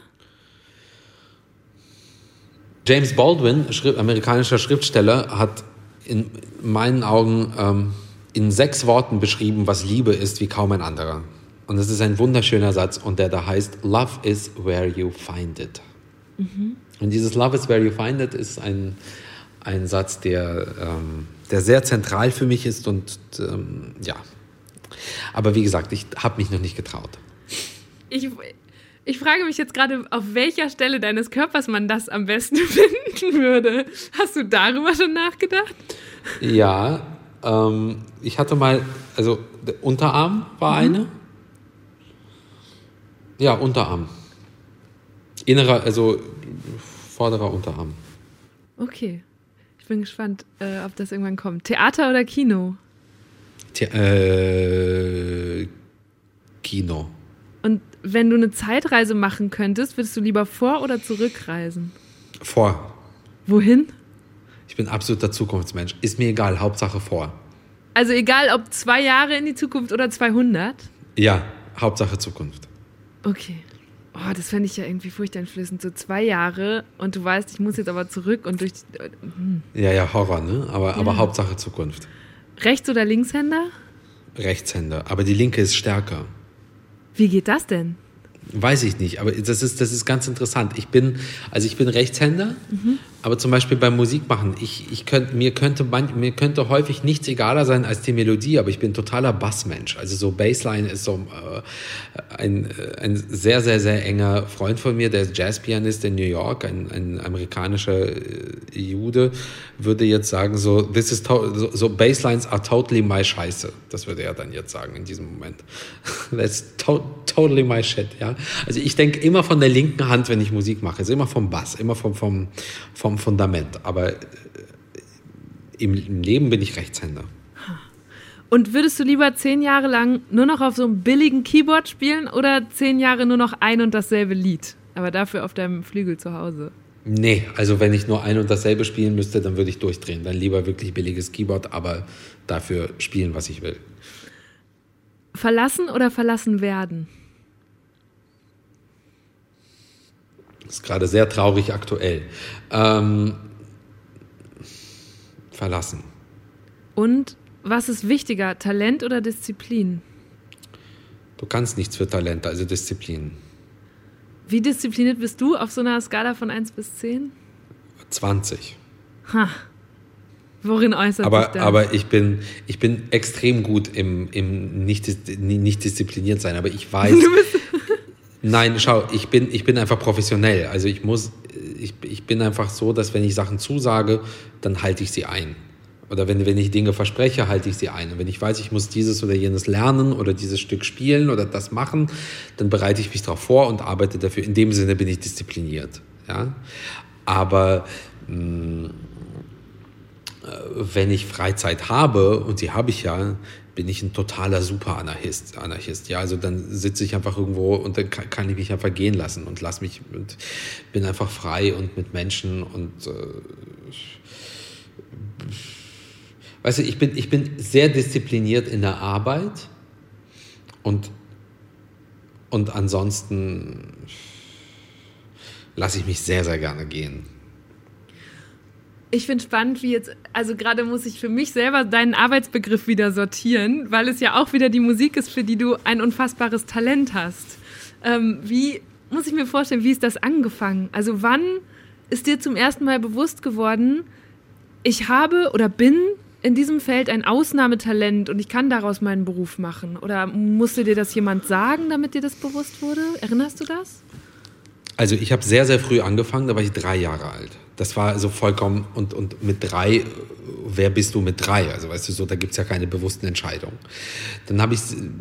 James Baldwin, Schrift, amerikanischer Schriftsteller, hat in meinen Augen ähm, in sechs Worten beschrieben, was Liebe ist, wie kaum ein anderer. Und das ist ein wunderschöner Satz und der da heißt, Love is where you find it. Mhm. Und dieses Love is where you find it ist ein, ein Satz, der, ähm, der sehr zentral für mich ist und ähm, ja. Aber wie gesagt, ich habe mich noch nicht getraut. Ich... Ich frage mich jetzt gerade, auf welcher Stelle deines Körpers man das am besten finden würde. Hast du darüber schon nachgedacht? Ja, ähm, ich hatte mal, also der Unterarm war mhm. eine. Ja, Unterarm. Innerer, also vorderer Unterarm. Okay, ich bin gespannt, äh, ob das irgendwann kommt. Theater oder Kino? The- äh, Kino. Und wenn du eine Zeitreise machen könntest, würdest du lieber vor- oder zurückreisen? Vor. Wohin? Ich bin absoluter Zukunftsmensch. Ist mir egal, Hauptsache vor. Also egal, ob zwei Jahre in die Zukunft oder zweihundert? Ja, Hauptsache Zukunft. Okay. Oh, das fände ich ja irgendwie furchteinflößend. So zwei Jahre und du weißt, ich muss jetzt aber zurück und durch die... Hm. Ja, ja, Horror, ne? Aber, ja. aber Hauptsache Zukunft. Rechts- oder Linkshänder? Rechtshänder. Aber die linke ist stärker. Wie geht das denn? Weiß ich nicht, aber das ist, das ist ganz interessant. Ich bin, also ich bin Rechtshänder, mhm. aber zum Beispiel beim Musikmachen, ich, ich könnt, mir, könnte man, mir könnte häufig nichts egaler sein als die Melodie, aber ich bin totaler Bassmensch. Also so Bassline ist so äh, ein, ein sehr, sehr, sehr enger Freund von mir, der ist Jazzpianist in New York, ein, ein amerikanischer äh, Jude, würde jetzt sagen, so, this is to- so, so Basslines are totally my Scheiße. Das würde er dann jetzt sagen in diesem Moment. That's to- totally my shit, ja. Also ich denke immer von der linken Hand, wenn ich Musik mache, also immer vom Bass, immer vom, vom, vom Fundament. Aber im, im Leben bin ich Rechtshänder. Und würdest du lieber zehn Jahre lang nur noch auf so einem billigen Keyboard spielen oder zehn Jahre nur noch ein und dasselbe Lied, aber dafür auf deinem Flügel zu Hause? Nee, also wenn ich nur ein und dasselbe spielen müsste, dann würde ich durchdrehen. Dann lieber wirklich billiges Keyboard, aber dafür spielen, was ich will. Verlassen oder verlassen werden? Das ist gerade sehr traurig aktuell. Ähm, verlassen. Und was ist wichtiger, Talent oder Disziplin? Du kannst nichts für Talent, also Disziplin. Wie diszipliniert bist du auf so einer Skala von eins bis zehn? zwanzig. Ha. Worin äußert aber, sich das? Aber ich bin, ich bin extrem gut im, im nicht, nicht diszipliniert sein, aber ich weiß... Du bist Nein, schau, ich bin, ich bin einfach professionell. Also ich muss, ich, ich bin einfach so, dass wenn ich Sachen zusage, dann halte ich sie ein. Oder wenn, wenn ich Dinge verspreche, halte ich sie ein. Und wenn ich weiß, ich muss dieses oder jenes lernen oder dieses Stück spielen oder das machen, dann bereite ich mich darauf vor und arbeite dafür. In dem Sinne bin ich diszipliniert. Ja? Aber mh, wenn ich Freizeit habe, und die habe ich ja, bin ich ein totaler Super-Anarchist. Anarchist, ja, also dann sitze ich einfach irgendwo und dann kann, kann ich mich einfach gehen lassen und lass mich und bin einfach frei und mit Menschen und äh, weißt du, ich bin, ich bin sehr diszipliniert in der Arbeit und, und ansonsten lasse ich mich sehr, sehr gerne gehen. Ich finde spannend, wie jetzt, also gerade muss ich für mich selber deinen Arbeitsbegriff wieder sortieren, weil es ja auch wieder die Musik ist, für die du ein unfassbares Talent hast. Ähm, wie, muss ich mir vorstellen, wie ist das angefangen? Also wann ist dir zum ersten Mal bewusst geworden, ich habe oder bin in diesem Feld ein Ausnahmetalent und ich kann daraus meinen Beruf machen? Oder musste dir das jemand sagen, damit dir das bewusst wurde? Erinnerst du das? Also ich habe sehr, sehr früh angefangen, da war ich drei Jahre alt. Das war also vollkommen, und, und mit drei, wer bist du mit drei? Also weißt du, so, da gibt es ja keine bewussten Entscheidungen. Dann habe ich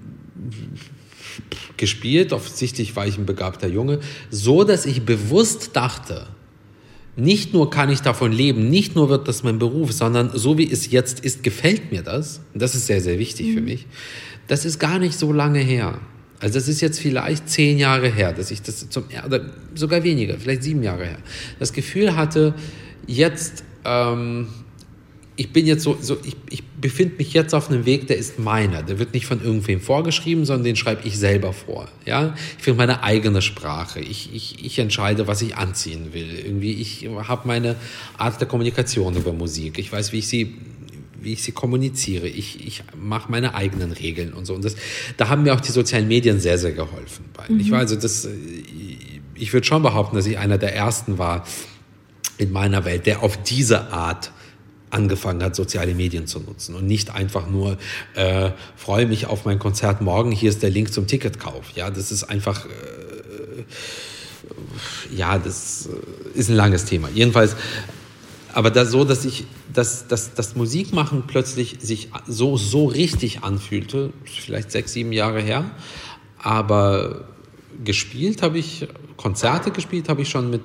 gespielt, offensichtlich war ich ein begabter Junge, so dass ich bewusst dachte, nicht nur kann ich davon leben, nicht nur wird das mein Beruf, sondern so wie es jetzt ist, gefällt mir das. Und das ist sehr, sehr wichtig mhm. für mich. Das ist gar nicht so lange her. Also das ist jetzt vielleicht zehn Jahre her, dass ich das zum, oder sogar weniger, vielleicht sieben Jahre her, das Gefühl hatte, jetzt, ähm, ich bin jetzt so, so ich, ich befinde mich jetzt auf einem Weg, der ist meiner. Der wird nicht von irgendwem vorgeschrieben, sondern den schreibe ich selber vor. Ja? Ich finde meine eigene Sprache. Ich, ich, ich entscheide, was ich anziehen will. Irgendwie, ich habe meine Art der Kommunikation über Musik. Ich weiß, wie ich sie wie ich sie kommuniziere. Ich, ich mache meine eigenen Regeln und so. Und das, da haben mir auch die sozialen Medien sehr, sehr geholfen bei. Mhm. Ich war also das, ich würde schon behaupten, dass ich einer der Ersten war in meiner Welt, der auf diese Art angefangen hat, soziale Medien zu nutzen und nicht einfach nur äh, freue mich auf mein Konzert morgen, hier ist der Link zum Ticketkauf. Ja, das ist einfach äh, ja, das ist ein langes Thema. Jedenfalls, aber da so, dass ich dass, dass das Musikmachen plötzlich sich so, so richtig anfühlte, vielleicht sechs, sieben Jahre her, aber gespielt habe ich, Konzerte gespielt habe ich schon mit,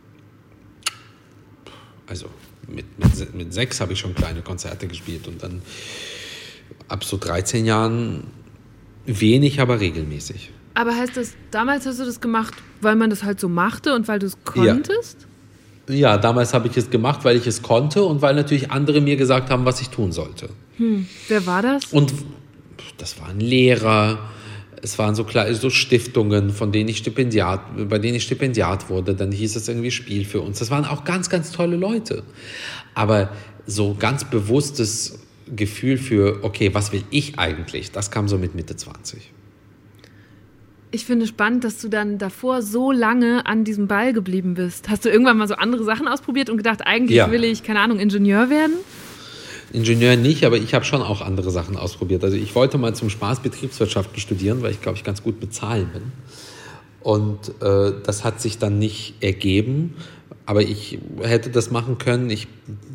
also mit, mit, mit sechs habe ich schon kleine Konzerte gespielt und dann ab so dreizehn Jahren wenig, aber regelmäßig. Aber heißt das, damals hast du das gemacht, weil man das halt so machte und weil du es konntest? Ja. Ja, damals habe ich es gemacht, weil ich es konnte und weil natürlich andere mir gesagt haben, was ich tun sollte. Hm. Wer war das? Und das waren Lehrer, es waren so, kleine, so Stiftungen, von denen ich Stipendiat, bei denen ich Stipendiat wurde. Dann hieß es irgendwie Spiel für uns. Das waren auch ganz, ganz tolle Leute. Aber so ganz bewusstes Gefühl für, okay, was will ich eigentlich? Das kam so mit Mitte zwanzig. Ich finde spannend, dass du dann davor so lange an diesem Ball geblieben bist. Hast du irgendwann mal so andere Sachen ausprobiert und gedacht, eigentlich ja. will ich, keine Ahnung, Ingenieur werden? Ingenieur nicht, aber ich habe schon auch andere Sachen ausprobiert. Also ich wollte mal zum Spaß Betriebswirtschaften studieren, weil ich, glaube ich, ganz gut bezahlen bin. Und äh, das hat sich dann nicht ergeben. Aber ich hätte das machen können. Ich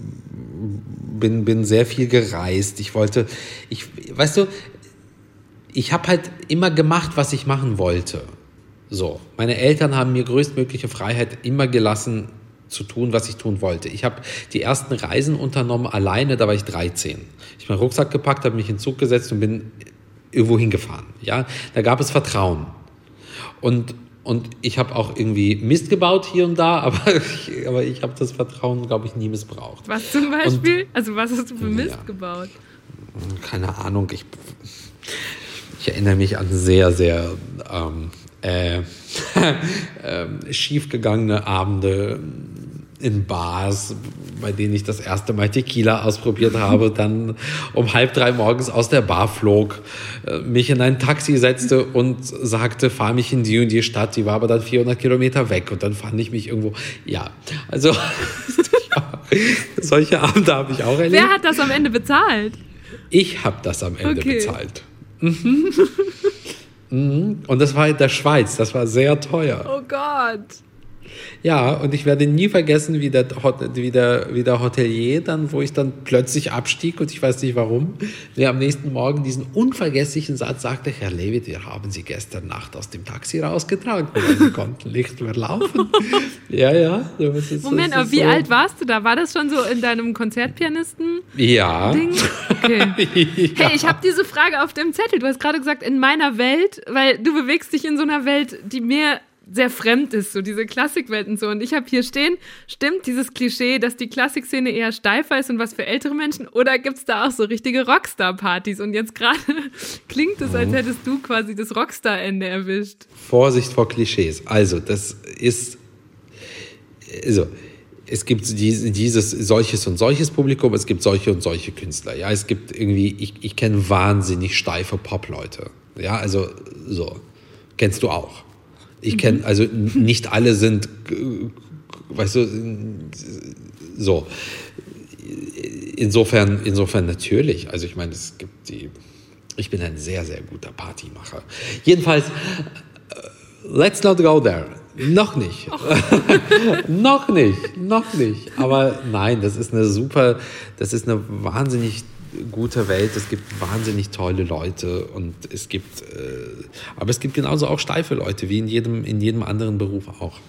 bin, bin sehr viel gereist. Ich wollte, ich, weißt du, ich habe halt immer gemacht, was ich machen wollte. So, meine Eltern haben mir größtmögliche Freiheit immer gelassen, zu tun, was ich tun wollte. Ich habe die ersten Reisen unternommen alleine, da war ich dreizehn. Ich habe meinen Rucksack gepackt, habe mich in den Zug gesetzt und bin irgendwo hingefahren. Ja, da gab es Vertrauen. Und, und ich habe auch irgendwie Mist gebaut hier und da, aber ich, aber ich habe das Vertrauen, glaube ich, nie missbraucht. Was zum Beispiel? Und, also was hast du für Mist ja, gebaut? Keine Ahnung, ich... Ich erinnere mich an sehr, sehr ähm, äh, äh, schiefgegangene Abende in Bars, bei denen ich das erste Mal Tequila ausprobiert habe, dann um halb drei morgens aus der Bar flog, äh, mich in ein Taxi setzte und sagte, fahr mich in die und die Stadt, die war aber dann vierhundert Kilometer weg und dann fand ich mich irgendwo, ja, also ja, solche Abende habe ich auch erlebt. Wer hat das am Ende bezahlt? Ich habe das am Ende okay. bezahlt. Mhm. mhm. Und das war in der Schweiz, das war sehr teuer. Oh Gott. Ja, und ich werde nie vergessen, wie der, wie, der, wie der Hotelier dann, wo ich dann plötzlich abstieg und ich weiß nicht warum, mir am nächsten Morgen diesen unvergesslichen Satz sagte, Herr Lewitt, wir haben Sie gestern Nacht aus dem Taxi rausgetragen, weil Sie konnten nicht mehr laufen. ja, ja. Das ist, Moment, das ist aber wie so. Alt warst du da? War das schon so in deinem Konzertpianisten? Ja. Ding? Okay. ja. Hey, ich habe diese Frage auf dem Zettel. Du hast gerade gesagt, in meiner Welt, weil du bewegst dich in so einer Welt, die mir sehr fremd ist, so diese Klassikwelt und so. Und ich habe hier stehen, stimmt dieses Klischee, dass die Klassikszene eher steifer ist und was für ältere Menschen? Oder gibt es da auch so richtige Rockstar-Partys? Und jetzt gerade klingt es, als hättest du quasi das Rockstar-Ende erwischt. Vorsicht vor Klischees. Also, das ist, also, es gibt dieses, solches und solches Publikum, es gibt solche und solche Künstler. Ja, es gibt irgendwie, ich, ich kenne wahnsinnig steife Pop-Leute. Ja, also, so. Kennst du auch. Ich kenne, also nicht alle sind, weißt du, so. Insofern, insofern natürlich. Also ich meine, es gibt die, ich bin ein sehr, sehr guter Partymacher. Jedenfalls, let's not go there. Noch nicht. noch nicht, noch nicht. Aber nein, das ist eine super, das ist eine wahnsinnig gute Welt. Es gibt wahnsinnig tolle Leute und es gibt, äh, aber es gibt genauso auch steife Leute, wie in jedem, in jedem anderen Beruf auch.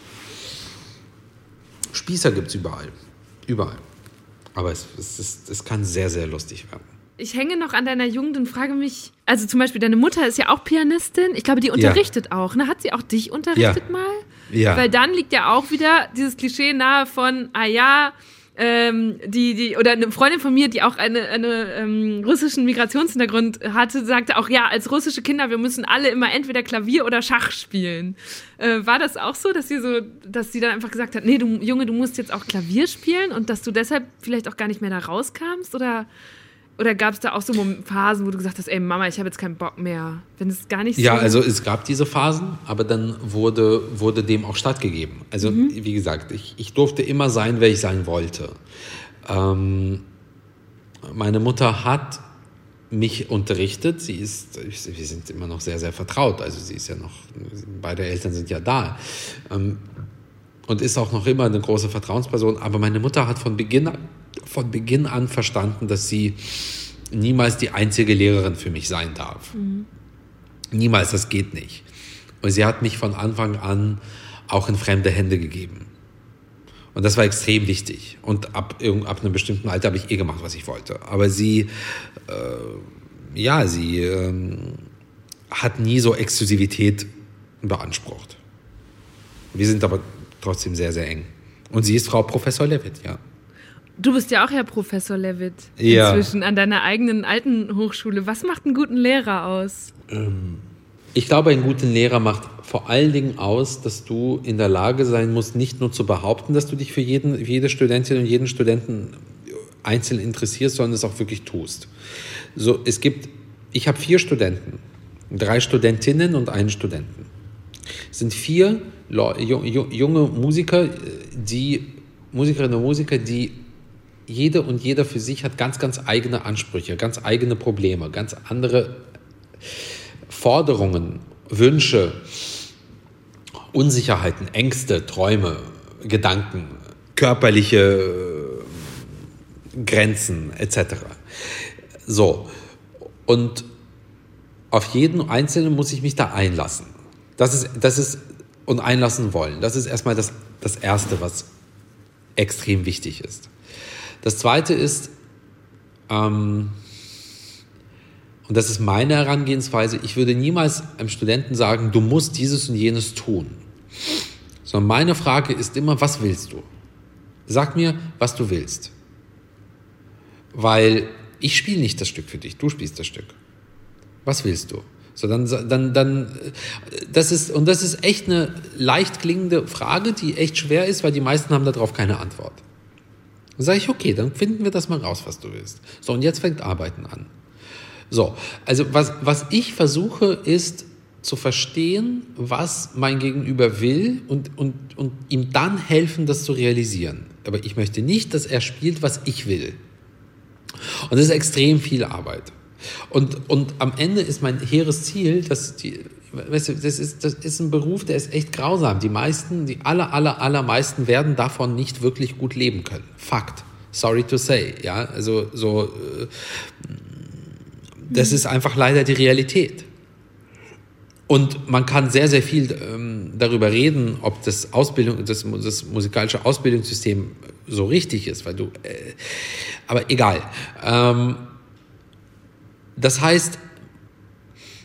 Spießer gibt es überall. Überall. Aber es, es, ist, es kann sehr, sehr lustig werden. Ich hänge noch an deiner Jugend und frage mich, also zum Beispiel deine Mutter ist ja auch Pianistin. Ich glaube, die unterrichtet ja auch. Ne? Hat sie auch dich unterrichtet ja. mal? Ja. Weil dann liegt ja auch wieder dieses Klischee nahe von, ah ja, ähm, die, die, oder eine Freundin von mir, die auch einen eine, ähm, russischen Migrationshintergrund hatte, sagte auch, ja, als russische Kinder, wir müssen alle immer entweder Klavier oder Schach spielen. Äh, war das auch so, dass sie so, dass sie dann einfach gesagt hat, nee, du Junge, du musst jetzt auch Klavier spielen und dass du deshalb vielleicht auch gar nicht mehr da rauskamst? Oder, oder gab es da auch so Phasen, wo du gesagt hast, ey Mama, ich habe jetzt keinen Bock mehr, wenn es gar nicht so... Ja, also es gab diese Phasen, aber dann wurde, wurde dem auch stattgegeben. Also mhm. wie gesagt, ich, ich durfte immer sein, wer ich sein wollte. Ähm, meine Mutter hat mich unterrichtet, sie ist, wir sind immer noch sehr, sehr vertraut, also sie ist ja noch, beide Eltern sind ja da. Ähm, und ist auch noch immer eine große Vertrauensperson, aber meine Mutter hat von Beginn an von Beginn an verstanden, dass sie niemals die einzige Lehrerin für mich sein darf. Mhm. Niemals, das geht nicht. Und sie hat mich von Anfang an auch in fremde Hände gegeben. Und das war extrem wichtig. Und ab, ab einem bestimmten Alter habe ich eh gemacht, was ich wollte. Aber sie, äh, ja, sie äh, hat nie so Exklusivität beansprucht. Wir sind aber trotzdem sehr, sehr eng. Und sie ist Frau Professor Levitt, ja. Du bist ja auch Herr Professor Levitt ja. inzwischen an deiner eigenen alten Hochschule. Was macht einen guten Lehrer aus? Ich glaube, einen guten Lehrer macht vor allen Dingen aus, dass du in der Lage sein musst, nicht nur zu behaupten, dass du dich für jeden, für jede Studentin und jeden Studenten einzeln interessierst, sondern es auch wirklich tust. So, es gibt, ich habe vier Studenten, drei Studentinnen und einen Studenten. Es sind vier junge Musiker, die Musikerinnen und Musiker, die jede und jeder für sich hat ganz, ganz eigene Ansprüche, ganz eigene Probleme, ganz andere Forderungen, Wünsche, Unsicherheiten, Ängste, Träume, Gedanken, körperliche Grenzen et cetera. So, und auf jeden Einzelnen muss ich mich da einlassen. Das ist, das ist, und einlassen wollen. Das ist erstmal das, das Erste, was extrem wichtig ist. Das Zweite ist, ähm, und das ist meine Herangehensweise, ich würde niemals einem Studenten sagen, du musst dieses und jenes tun. Sondern meine Frage ist immer, was willst du? Sag mir, was du willst. Weil ich spiele nicht das Stück für dich, du spielst das Stück. Was willst du? So, dann, dann, dann, das ist, und das ist echt eine leicht klingende Frage, die echt schwer ist, weil die meisten haben darauf keine Antwort. Dann sage ich, okay, dann finden wir das mal raus, was du willst. So, und jetzt fängt Arbeiten an. So, also was, was ich versuche, ist zu verstehen, was mein Gegenüber will und, und, und ihm dann helfen, das zu realisieren. Aber ich möchte nicht, dass er spielt, was ich will. Und das ist extrem viel Arbeit. Und, und am Ende ist mein hehres Ziel, dass die, weißt du, das ist, das ist ein Beruf, der ist echt grausam. Die meisten, die aller, aller, allermeisten werden davon nicht wirklich gut leben können. Fakt. Sorry to say. Ja, also, so, das ist einfach leider die Realität. Und man kann sehr, sehr viel ähm, darüber reden, ob das Ausbildung, das, das musikalische Ausbildungssystem so richtig ist, weil du, äh, aber egal. Ähm, Das heißt,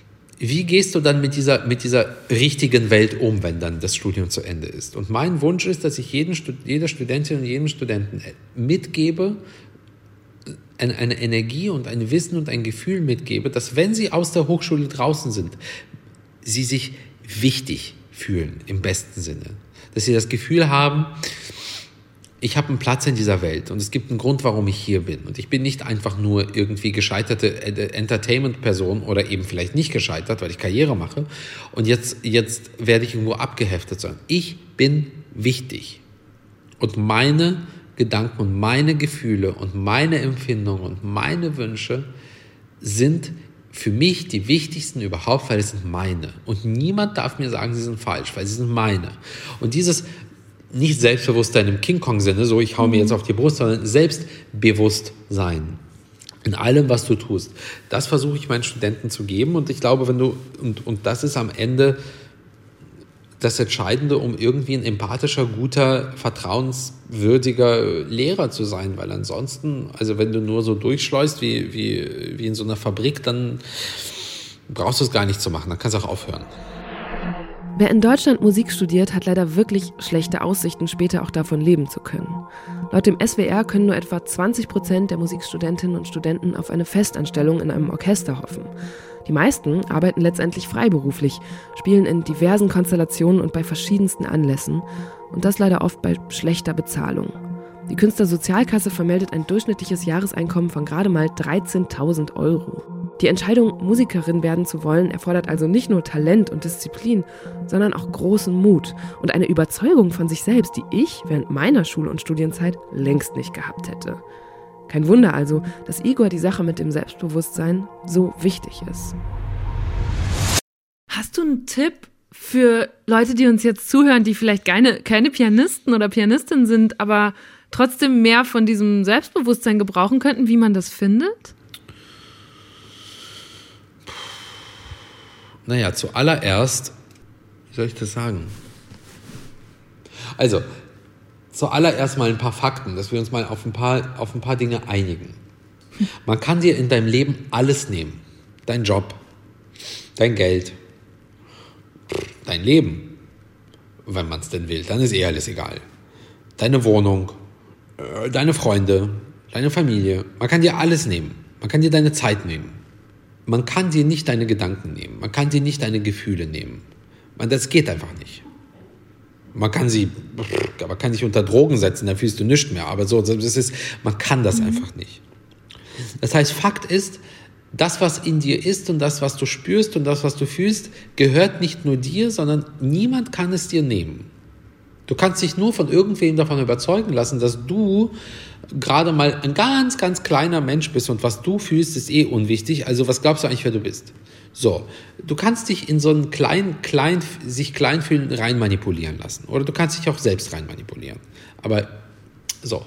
wie gehst du dann mit dieser, mit dieser richtigen Welt um, wenn dann das Studium zu Ende ist? Und mein Wunsch ist, dass ich jeden, jeder Studentin und jedem Studenten mitgebe, eine, eine Energie und ein Wissen und ein Gefühl mitgebe, dass wenn sie aus der Hochschule draußen sind, sie sich wichtig fühlen, im besten Sinne. Dass sie das Gefühl haben, ich habe einen Platz in dieser Welt und es gibt einen Grund, warum ich hier bin. Und ich bin nicht einfach nur irgendwie gescheiterte Entertainment-Person oder eben vielleicht nicht gescheitert, weil ich Karriere mache und jetzt, jetzt werde ich irgendwo abgeheftet sein. Ich bin wichtig. Und meine Gedanken und meine Gefühle und meine Empfindungen und meine Wünsche sind für mich die wichtigsten überhaupt, weil es sind meine. Und niemand darf mir sagen, sie sind falsch, weil sie sind meine. Und dieses nicht Selbstbewusstsein im King-Kong-Sinne, so ich hau mir jetzt auf die Brust, sondern Selbstbewusstsein in allem, was du tust. Das versuche ich meinen Studenten zu geben und ich glaube, wenn du, und, und das ist am Ende das Entscheidende, um irgendwie ein empathischer, guter, vertrauenswürdiger Lehrer zu sein, weil ansonsten, also wenn du nur so durchschleust wie, wie, wie in so einer Fabrik, dann brauchst du es gar nicht zu machen, dann kannst du auch aufhören. Wer in Deutschland Musik studiert, hat leider wirklich schlechte Aussichten, später auch davon leben zu können. Laut dem S W R können nur etwa zwanzig Prozent der Musikstudentinnen und Studenten auf eine Festanstellung in einem Orchester hoffen. Die meisten arbeiten letztendlich freiberuflich, spielen in diversen Konstellationen und bei verschiedensten Anlässen. Und das leider oft bei schlechter Bezahlung. Die Künstlersozialkasse vermeldet ein durchschnittliches Jahreseinkommen von gerade mal dreizehntausend Euro. Die Entscheidung, Musikerin werden zu wollen, erfordert also nicht nur Talent und Disziplin, sondern auch großen Mut und eine Überzeugung von sich selbst, die ich während meiner Schul- und Studienzeit längst nicht gehabt hätte. Kein Wunder also, dass Igor die Sache mit dem Selbstbewusstsein so wichtig ist. Hast du einen Tipp für Leute, die uns jetzt zuhören, die vielleicht keine, keine Pianisten oder Pianistin sind, aber trotzdem mehr von diesem Selbstbewusstsein gebrauchen könnten, wie man das findet? Naja, zuallererst, wie soll ich das sagen? Also, zuallererst mal ein paar Fakten, dass wir uns mal auf ein paar, auf ein paar Dinge einigen. Man kann dir in deinem Leben alles nehmen. Dein Job, dein Geld, dein Leben, wenn man es denn will, dann ist eh alles egal. Deine Wohnung, deine Freunde, deine Familie, man kann dir alles nehmen. Man kann dir deine Zeit nehmen. Man kann dir nicht deine Gedanken nehmen. Man kann dir nicht deine Gefühle nehmen. Man, das geht einfach nicht. Man kann sie, man kann dich unter Drogen setzen, dann fühlst du nichts mehr. Aber so, das ist, man kann das mhm. einfach nicht. Das heißt, Fakt ist, das, was in dir ist und das, was du spürst und das, was du fühlst, gehört nicht nur dir, sondern niemand kann es dir nehmen. Du kannst dich nur von irgendwem davon überzeugen lassen, dass du gerade mal ein ganz, ganz kleiner Mensch bist und was du fühlst, ist eh unwichtig. Also was glaubst du eigentlich, wer du bist? So, du kannst dich in so einen kleinen, klein, sich klein fühlen, rein manipulieren lassen. Oder du kannst dich auch selbst rein manipulieren. Aber so,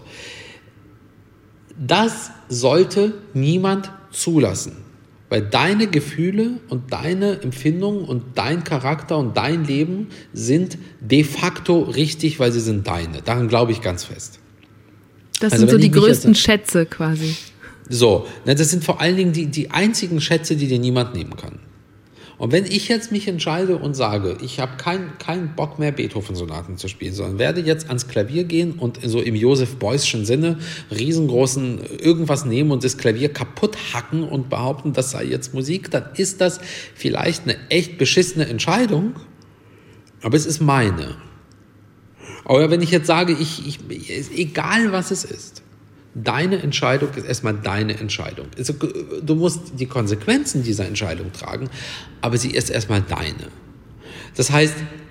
das sollte niemand zulassen. Weil deine Gefühle und deine Empfindungen und dein Charakter und dein Leben sind de facto richtig, weil sie sind deine. Daran glaube ich ganz fest. Das also sind so die größten jetzt, Schätze quasi. So, das sind vor allen Dingen die, die einzigen Schätze, die dir niemand nehmen kann. Und wenn ich jetzt mich entscheide und sage, ich habe keinen kein Bock mehr, Beethoven-Sonaten zu spielen, sondern werde jetzt ans Klavier gehen und so im Josef Beuysschen Sinne riesengroßen irgendwas nehmen und das Klavier kaputt hacken und behaupten, das sei jetzt Musik, dann ist das vielleicht eine echt beschissene Entscheidung, aber es ist meine. Aber wenn ich jetzt sage, ich, ich, egal was es ist, deine Entscheidung ist erstmal deine Entscheidung. Also, du musst die Konsequenzen dieser Entscheidung tragen, aber sie ist erstmal deine. Das heißt,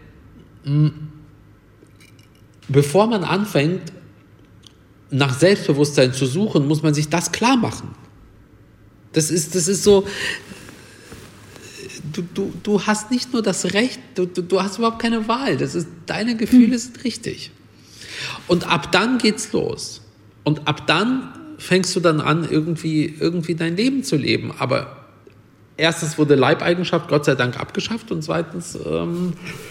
bevor man anfängt, nach Selbstbewusstsein zu suchen, muss man sich das klar machen. Das ist, das ist so, du, du, du hast nicht nur das Recht, du, du, du hast überhaupt keine Wahl. Das ist, deine Gefühle hm. sind richtig. Und ab dann geht's los. Und ab dann fängst du dann an, irgendwie, irgendwie dein Leben zu leben. Aber erstens wurde Leibeigenschaft Gott sei Dank abgeschafft und zweitens, ähm,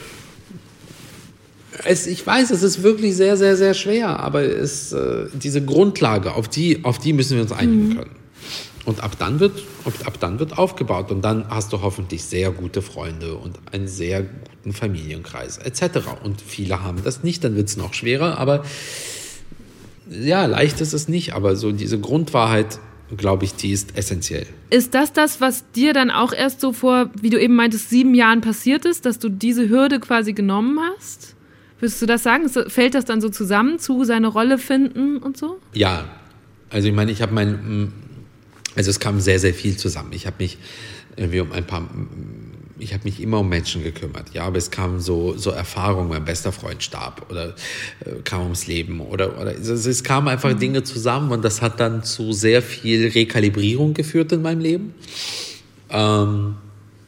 es, ich weiß, es ist wirklich sehr, sehr, sehr schwer, aber es, äh, diese Grundlage, auf die, auf die müssen wir uns einigen können. Und ab dann wird, ab dann wird aufgebaut. Und dann hast du hoffentlich sehr gute Freunde und einen sehr guten Familienkreis et cetera. Und viele haben das nicht, dann wird es noch schwerer. Aber ja, leicht ist es nicht. Aber so diese Grundwahrheit, glaube ich, die ist essentiell. Ist das das, was dir dann auch erst so vor, wie du eben meintest, sieben Jahren passiert ist, dass du diese Hürde quasi genommen hast? Würdest du das sagen? Fällt das dann so zusammen zu seine Rolle finden und so? Ja, also ich meine, ich habe mein, also es kam sehr, sehr viel zusammen. Ich habe mich irgendwie um ein paar, ich habe mich immer um Menschen gekümmert, ja, aber es kamen so, so Erfahrungen, mein bester Freund starb oder äh, kam ums Leben oder, oder es, es kamen einfach Dinge zusammen und das hat dann zu sehr viel Rekalibrierung geführt in meinem Leben. Ähm,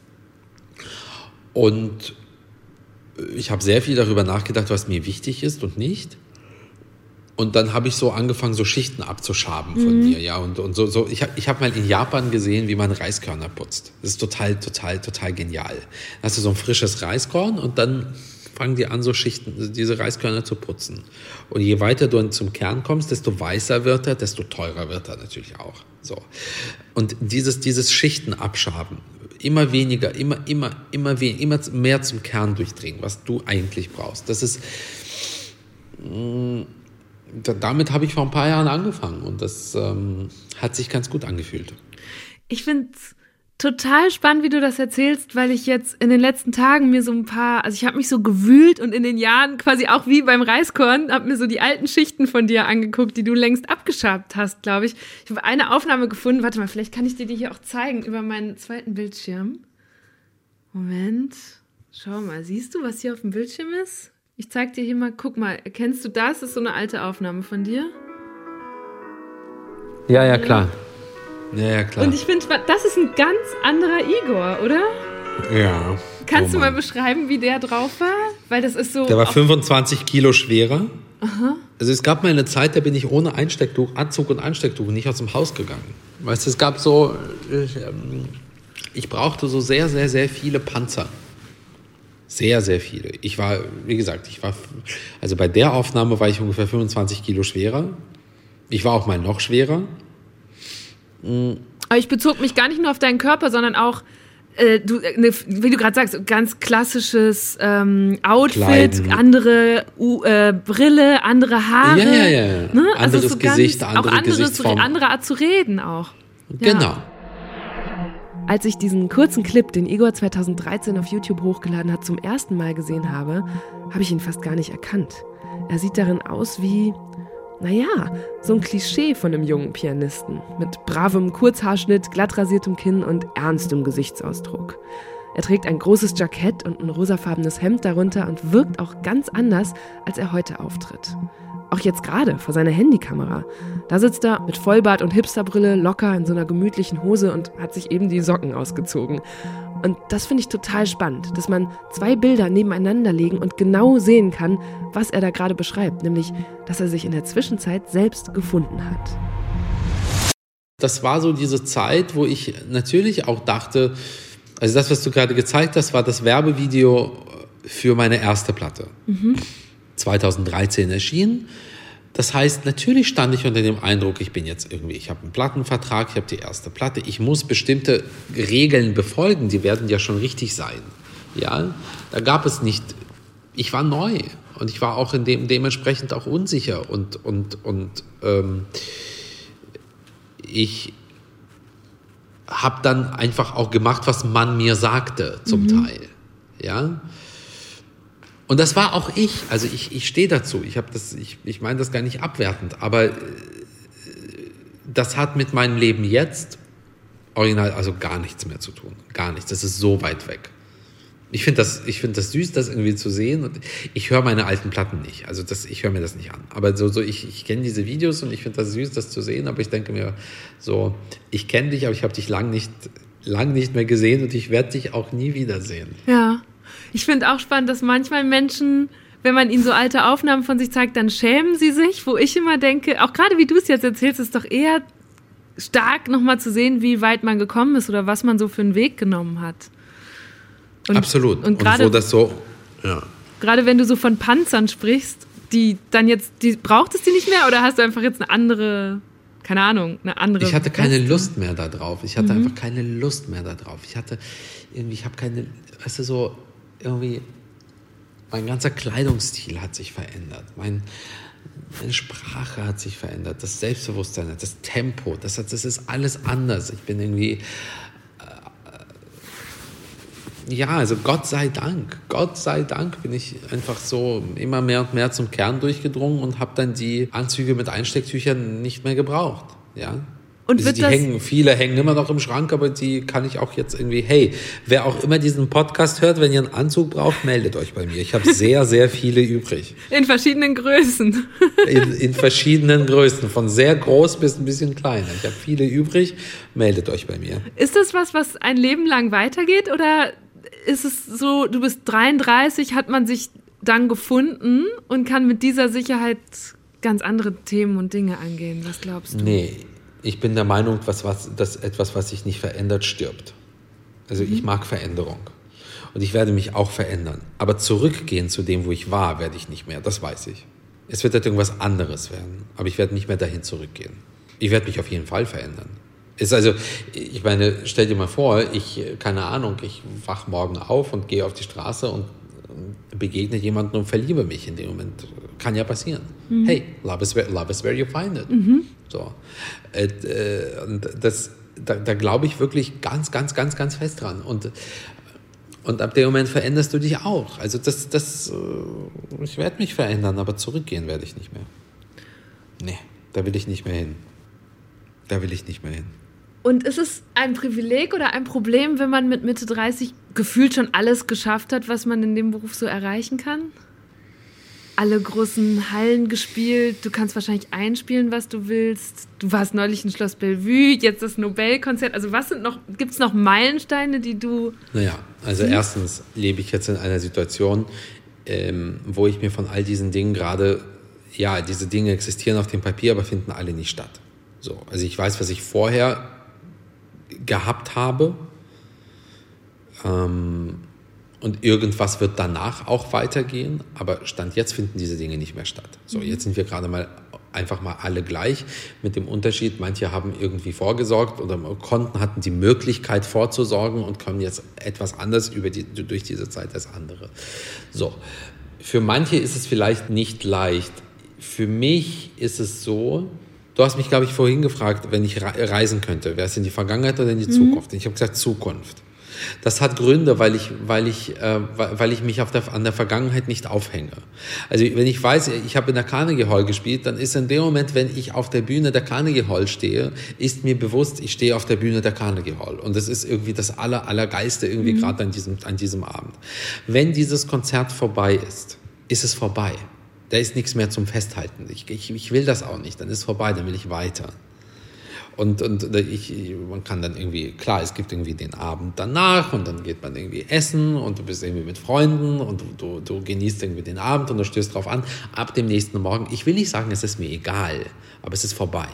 und ich habe sehr viel darüber nachgedacht, was mir wichtig ist und nicht. Und dann habe ich so angefangen, so Schichten abzuschaben von mhm. mir, ja. Und, und so, so, ich habe ich hab mal in Japan gesehen, wie man Reiskörner putzt. Das ist total, total, total genial. Da hast du so ein frisches Reiskorn und dann fangen die an, so Schichten, diese Reiskörner zu putzen. Und je weiter du zum Kern kommst, desto weißer wird er, desto teurer wird er natürlich auch. So. Und dieses, dieses Schichten abschaben, immer weniger, immer, immer, immer weniger, immer mehr zum Kern durchdringen, was du eigentlich brauchst. Das ist, mh, damit habe ich vor ein paar Jahren angefangen und das ähm, hat sich ganz gut angefühlt. Ich finde es total spannend, wie du das erzählst, weil ich jetzt in den letzten Tagen mir so ein paar, also ich habe mich so gewühlt und in den Jahren quasi auch wie beim Reiskorn, habe mir so die alten Schichten von dir angeguckt, die du längst abgeschabt hast, glaube ich. Ich habe eine Aufnahme gefunden, warte mal, vielleicht kann ich dir die hier auch zeigen über meinen zweiten Bildschirm. Moment, schau mal, siehst du, was hier auf dem Bildschirm ist? Ich zeig dir hier mal, guck mal, erkennst du das? Das ist so eine alte Aufnahme von dir. Ja, ja, klar. Ja, ja, klar. Und ich finde, das ist ein ganz anderer Igor, oder? Ja. Kannst oh du mal beschreiben, wie der drauf war? Weil das ist so. Der war fünfundzwanzig Kilo schwerer. Aha. Also es gab mal eine Zeit, da bin ich ohne Einstecktuch, Anzug und Einstecktuch nicht aus dem Haus gegangen. Weißt du, es gab so, ich, ich brauchte so sehr, sehr, sehr viele Panzer. Sehr, sehr viele. Ich war, wie gesagt, ich war, also bei der Aufnahme war ich ungefähr fünfundzwanzig Kilo schwerer. Ich war auch mal noch schwerer. Aber ich bezog mich gar nicht nur auf deinen Körper, sondern auch, äh, du, ne, wie du gerade sagst, ganz klassisches ähm, Outfit, Kleiden. andere uh, äh, Brille, andere Haare. Ja, ja, ja. Ne? Anderes also so Gesicht, ganz, andere auch anderes, Gesichtsform. Andere Art zu reden auch. Genau. Ja. Als ich diesen kurzen Clip, den Igor zweitausenddreizehn auf YouTube hochgeladen hat, zum ersten Mal gesehen habe, habe ich ihn fast gar nicht erkannt. Er sieht darin aus wie, naja, so ein Klischee von einem jungen Pianisten. Mit bravem Kurzhaarschnitt, glatt rasiertem Kinn und ernstem Gesichtsausdruck. Er trägt ein großes Jackett und ein rosafarbenes Hemd darunter und wirkt auch ganz anders, als er heute auftritt. Auch jetzt gerade vor seiner Handykamera. Da sitzt er mit Vollbart und Hipsterbrille locker in so einer gemütlichen Hose und hat sich eben die Socken ausgezogen. Und das finde ich total spannend, dass man zwei Bilder nebeneinander legen und genau sehen kann, was er da gerade beschreibt. Nämlich, dass er sich in der Zwischenzeit selbst gefunden hat. Das war so diese Zeit, wo ich natürlich auch dachte, also das, was du gerade gezeigt hast, war das Werbevideo für meine erste Platte. Mhm. zweitausenddreizehn erschienen. Das heißt, natürlich stand ich unter dem Eindruck, ich bin jetzt irgendwie, ich habe einen Plattenvertrag, ich habe die erste Platte, ich muss bestimmte Regeln befolgen, die werden ja schon richtig sein. Ja, da gab es nicht, ich war neu und ich war auch in dem, dementsprechend auch unsicher und, und, und ähm, ich habe dann einfach auch gemacht, was man mir sagte, zum mhm. Teil. Ja. Und das war auch ich, also ich, ich stehe dazu, ich, hab das, ich, ich meine das gar nicht abwertend, aber das hat mit meinem Leben jetzt original also gar nichts mehr zu tun, gar nichts, das ist so weit weg. Ich finde das, ich find das süß, das irgendwie zu sehen und ich höre meine alten Platten nicht, also das, ich höre mir das nicht an, aber so, so ich, ich kenne diese Videos und ich finde das süß, das zu sehen, aber ich denke mir so, ich kenne dich, aber ich habe dich lang nicht, lang nicht mehr gesehen und ich werde dich auch nie wiedersehen. Ja. Ich finde auch spannend, dass manchmal Menschen, wenn man ihnen so alte Aufnahmen von sich zeigt, dann schämen sie sich, wo ich immer denke, auch gerade wie du es jetzt erzählst, ist doch eher stark nochmal zu sehen, wie weit man gekommen ist oder was man so für einen Weg genommen hat. Und, Absolut. Und, grade, und wo das so, ja. Gerade wenn du so von Panzern sprichst, die dann jetzt, die, braucht es die nicht mehr oder hast du einfach jetzt eine andere keine Ahnung, eine andere Ich hatte keine Weste. Lust mehr da drauf. Ich hatte Mhm. einfach keine Lust mehr da drauf. Ich hatte irgendwie, ich habe keine, weißt du, so irgendwie, mein ganzer Kleidungsstil hat sich verändert. Mein, meine Sprache hat sich verändert. Das Selbstbewusstsein, das Tempo, das, das ist alles anders. Ich bin irgendwie, äh, ja, also Gott sei Dank, Gott sei Dank bin ich einfach so immer mehr und mehr zum Kern durchgedrungen und habe dann die Anzüge mit Einstecktüchern nicht mehr gebraucht. Ja. Und Also wird die das hängen, viele hängen immer noch im Schrank, aber die kann ich auch jetzt irgendwie, hey, wer auch immer diesen Podcast hört, wenn ihr einen Anzug braucht, meldet euch bei mir. Ich habe sehr, sehr viele übrig. in verschiedenen Größen? In, in verschiedenen Größen, von sehr groß bis ein bisschen kleiner. Ich habe viele übrig, meldet euch bei mir. Ist das was, was ein Leben lang weitergeht oder ist es so, du bist dreiunddreißig, hat man sich dann gefunden und kann mit dieser Sicherheit ganz andere Themen und Dinge angehen? Was glaubst du? Nee, ich bin der Meinung, was, was, dass etwas, was sich nicht verändert, stirbt. Also mhm. ich mag Veränderung. Und ich werde mich auch verändern. Aber zurückgehen zu dem, wo ich war, werde ich nicht mehr. Das weiß ich. Es wird halt irgendwas anderes werden. Aber ich werde nicht mehr dahin zurückgehen. Ich werde mich auf jeden Fall verändern. Ist also, ich meine, stell dir mal vor, ich, keine Ahnung, ich wach morgen auf und gehe auf die Straße und begegne jemanden und verliebe mich in dem Moment. Kann ja passieren. Mhm. Hey, love is, where, love is where you find it. Mhm. So. Äh, äh, und das, da, da glaube ich wirklich ganz, ganz, ganz, ganz fest dran. Und, und ab dem Moment veränderst du dich auch. Also das, das, äh, ich werde mich verändern, aber zurückgehen werde ich nicht mehr. Nee, da will ich nicht mehr hin. Da will ich nicht mehr hin. Und ist es ein Privileg oder ein Problem, wenn man mit Mitte dreißig gefühlt schon alles geschafft hat, was man in dem Beruf so erreichen kann? Alle großen Hallen gespielt, du kannst wahrscheinlich einspielen, was du willst. Du warst neulich in Schloss Bellevue, jetzt das Nobelkonzert. Also was sind noch, gibt es noch Meilensteine, die du... Naja, also siehst? Erstens lebe ich jetzt in einer Situation, ähm, wo ich mir von all diesen Dingen gerade, ja, diese Dinge existieren auf dem Papier, aber finden alle nicht statt. So, also ich weiß, was ich vorher gehabt habe, ähm, und irgendwas wird danach auch weitergehen, aber Stand jetzt finden diese Dinge nicht mehr statt. So, jetzt sind wir gerade mal einfach mal alle gleich, mit dem Unterschied, manche haben irgendwie vorgesorgt oder konnten, hatten die Möglichkeit vorzusorgen und können jetzt etwas anders über die, durch diese Zeit als andere. So, für manche ist es vielleicht nicht leicht. Für mich ist es so, du hast mich, glaube ich, vorhin gefragt, wenn ich reisen könnte, wäre es in die Vergangenheit oder in die mhm. Zukunft? Ich habe gesagt Zukunft. Das hat Gründe, weil ich, weil ich, äh, weil ich mich auf der, an der Vergangenheit nicht aufhänge. Also wenn ich weiß, ich habe in der Carnegie Hall gespielt, dann ist in dem Moment, wenn ich auf der Bühne der Carnegie Hall stehe, ist mir bewusst, ich stehe auf der Bühne der Carnegie Hall. Und das ist irgendwie das aller, allergeilste irgendwie mhm. gerade an diesem, an diesem Abend. Wenn dieses Konzert vorbei ist, ist es vorbei. Da ist nichts mehr zum Festhalten. Ich, ich, ich will das auch nicht. Dann ist es vorbei, dann will ich weiter. Und, und ich, man kann dann irgendwie, klar, es gibt irgendwie den Abend danach und dann geht man irgendwie essen und du bist irgendwie mit Freunden und du, du, du genießt irgendwie den Abend und du stößt drauf an. Ab dem nächsten Morgen, ich will nicht sagen, es ist mir egal, aber es ist vorbei.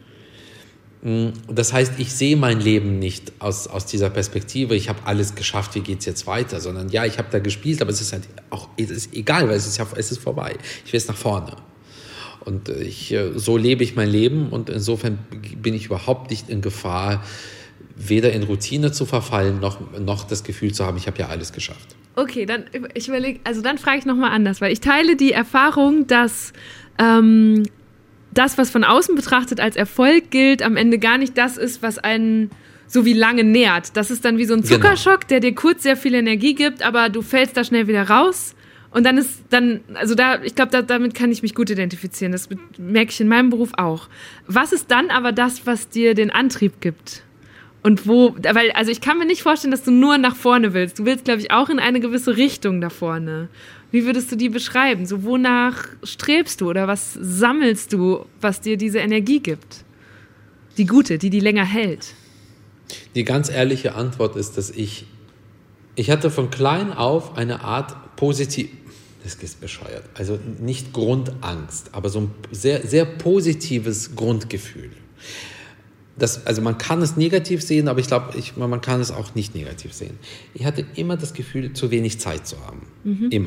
Mhm. Das heißt, ich sehe mein Leben nicht aus, aus dieser Perspektive, ich habe alles geschafft, wie geht's jetzt weiter, sondern ja, ich habe da gespielt, aber es ist halt auch, es ist egal, weil es ist ja, es ist vorbei. Ich will jetzt nach vorne. Und ich, so lebe ich mein Leben und insofern bin ich überhaupt nicht in Gefahr, weder in Routine zu verfallen, noch, noch das Gefühl zu haben, ich habe ja alles geschafft. Okay, dann, ich überlege, also dann frage ich nochmal anders, weil ich teile die Erfahrung, dass ähm, das, was von außen betrachtet als Erfolg gilt, am Ende gar nicht das ist, was einen so wie lange nährt. Das ist dann wie so ein Zuckerschock, der dir kurz sehr viel Energie gibt, aber du fällst da schnell wieder raus. Und dann ist dann, also da, ich glaube, da, damit kann ich mich gut identifizieren. Das merke ich in meinem Beruf auch. Was ist dann aber das, was dir den Antrieb gibt? Und wo, weil, also ich kann mir nicht vorstellen, dass du nur nach vorne willst. Du willst, glaube ich, auch in eine gewisse Richtung da vorne. Wie würdest du die beschreiben? So, wonach strebst du oder was sammelst du, was dir diese Energie gibt? Die gute, die die länger hält. Die ganz ehrliche Antwort ist, dass ich, ich hatte von klein auf eine Art positiv, das ist bescheuert, also nicht Grundangst, aber so ein sehr, sehr positives Grundgefühl. Das, also man kann es negativ sehen, aber ich glaube, ich, man kann es auch nicht negativ sehen. Ich hatte immer das Gefühl, zu wenig Zeit zu haben. Mhm. Immer.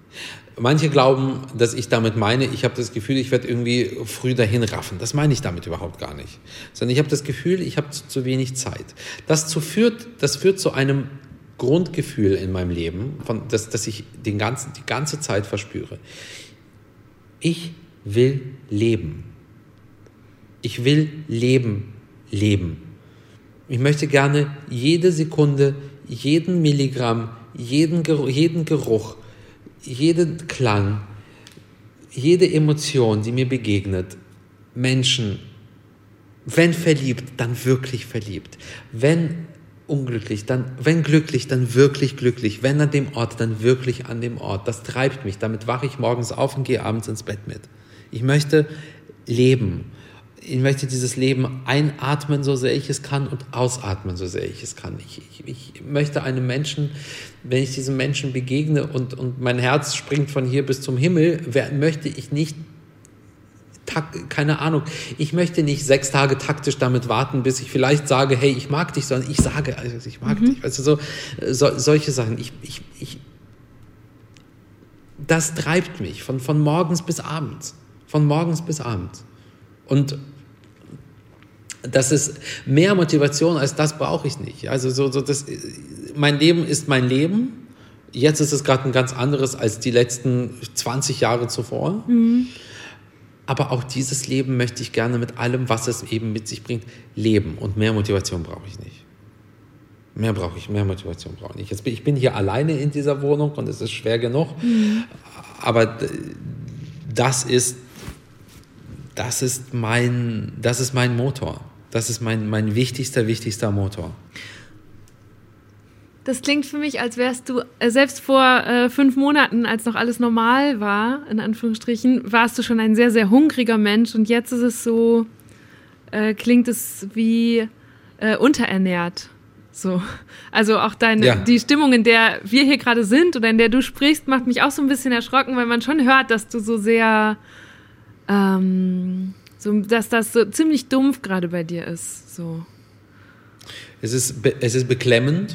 Manche glauben, dass ich damit meine, ich habe das Gefühl, ich werde irgendwie früh dahin raffen. Das meine ich damit überhaupt gar nicht. Sondern ich habe das Gefühl, ich habe zu, zu wenig Zeit. Das, zu führt, das führt zu einem Grundgefühl in meinem Leben, von, das, das ich den ganzen, die ganze Zeit verspüre. Ich will leben. Ich will leben, leben. Ich möchte gerne jede Sekunde, jeden Milligramm, jeden Geruch, jeden Geruch, jeden Klang, jede Emotion, die mir begegnet, Menschen, wenn verliebt, dann wirklich verliebt. Wenn unglücklich, dann, wenn glücklich, dann wirklich glücklich. Wenn an dem Ort, dann wirklich an dem Ort. Das treibt mich. Damit wache ich morgens auf und gehe abends ins Bett mit. Ich möchte leben. Ich möchte dieses Leben einatmen, so sehr ich es kann, und ausatmen, so sehr ich es kann. Ich, ich, ich möchte einem Menschen, wenn ich diesem Menschen begegne und, und mein Herz springt von hier bis zum Himmel, wer, möchte ich nicht, tak, keine Ahnung, ich möchte nicht sechs Tage taktisch damit warten, bis ich vielleicht sage, hey, ich mag dich, sondern ich sage, also ich mag mhm. dich. Also so, so, solche Sachen. Ich, ich, ich, das treibt mich von, von morgens bis abends. Von morgens bis abends. Und das ist mehr Motivation als das brauche ich nicht. Also so, so das, mein Leben ist mein Leben. Jetzt ist es gerade ein ganz anderes als die letzten zwanzig Jahre zuvor. Mhm. Aber auch dieses Leben möchte ich gerne mit allem, was es eben mit sich bringt, leben. Und mehr Motivation brauche ich nicht. Mehr brauche ich, mehr Motivation brauche ich nicht. Jetzt bin, ich bin hier alleine in dieser Wohnung und es ist schwer genug. Mhm. Aber das ist Das ist mein, das ist mein Motor. Das ist mein, mein wichtigster, wichtigster Motor. Das klingt für mich, als wärst du, äh, selbst vor äh, fünf Monaten, als noch alles normal war, in Anführungsstrichen, warst du schon ein sehr, sehr hungriger Mensch. Und jetzt ist es so, äh, klingt es wie äh, unterernährt. So. Also auch deine, ja. die Stimmung, in der wir hier gerade sind oder in der du sprichst, macht mich auch so ein bisschen erschrocken, weil man schon hört, dass du so sehr... Ähm, so, dass das so ziemlich dumpf gerade bei dir ist. So. Es ist, be- es ist beklemmend.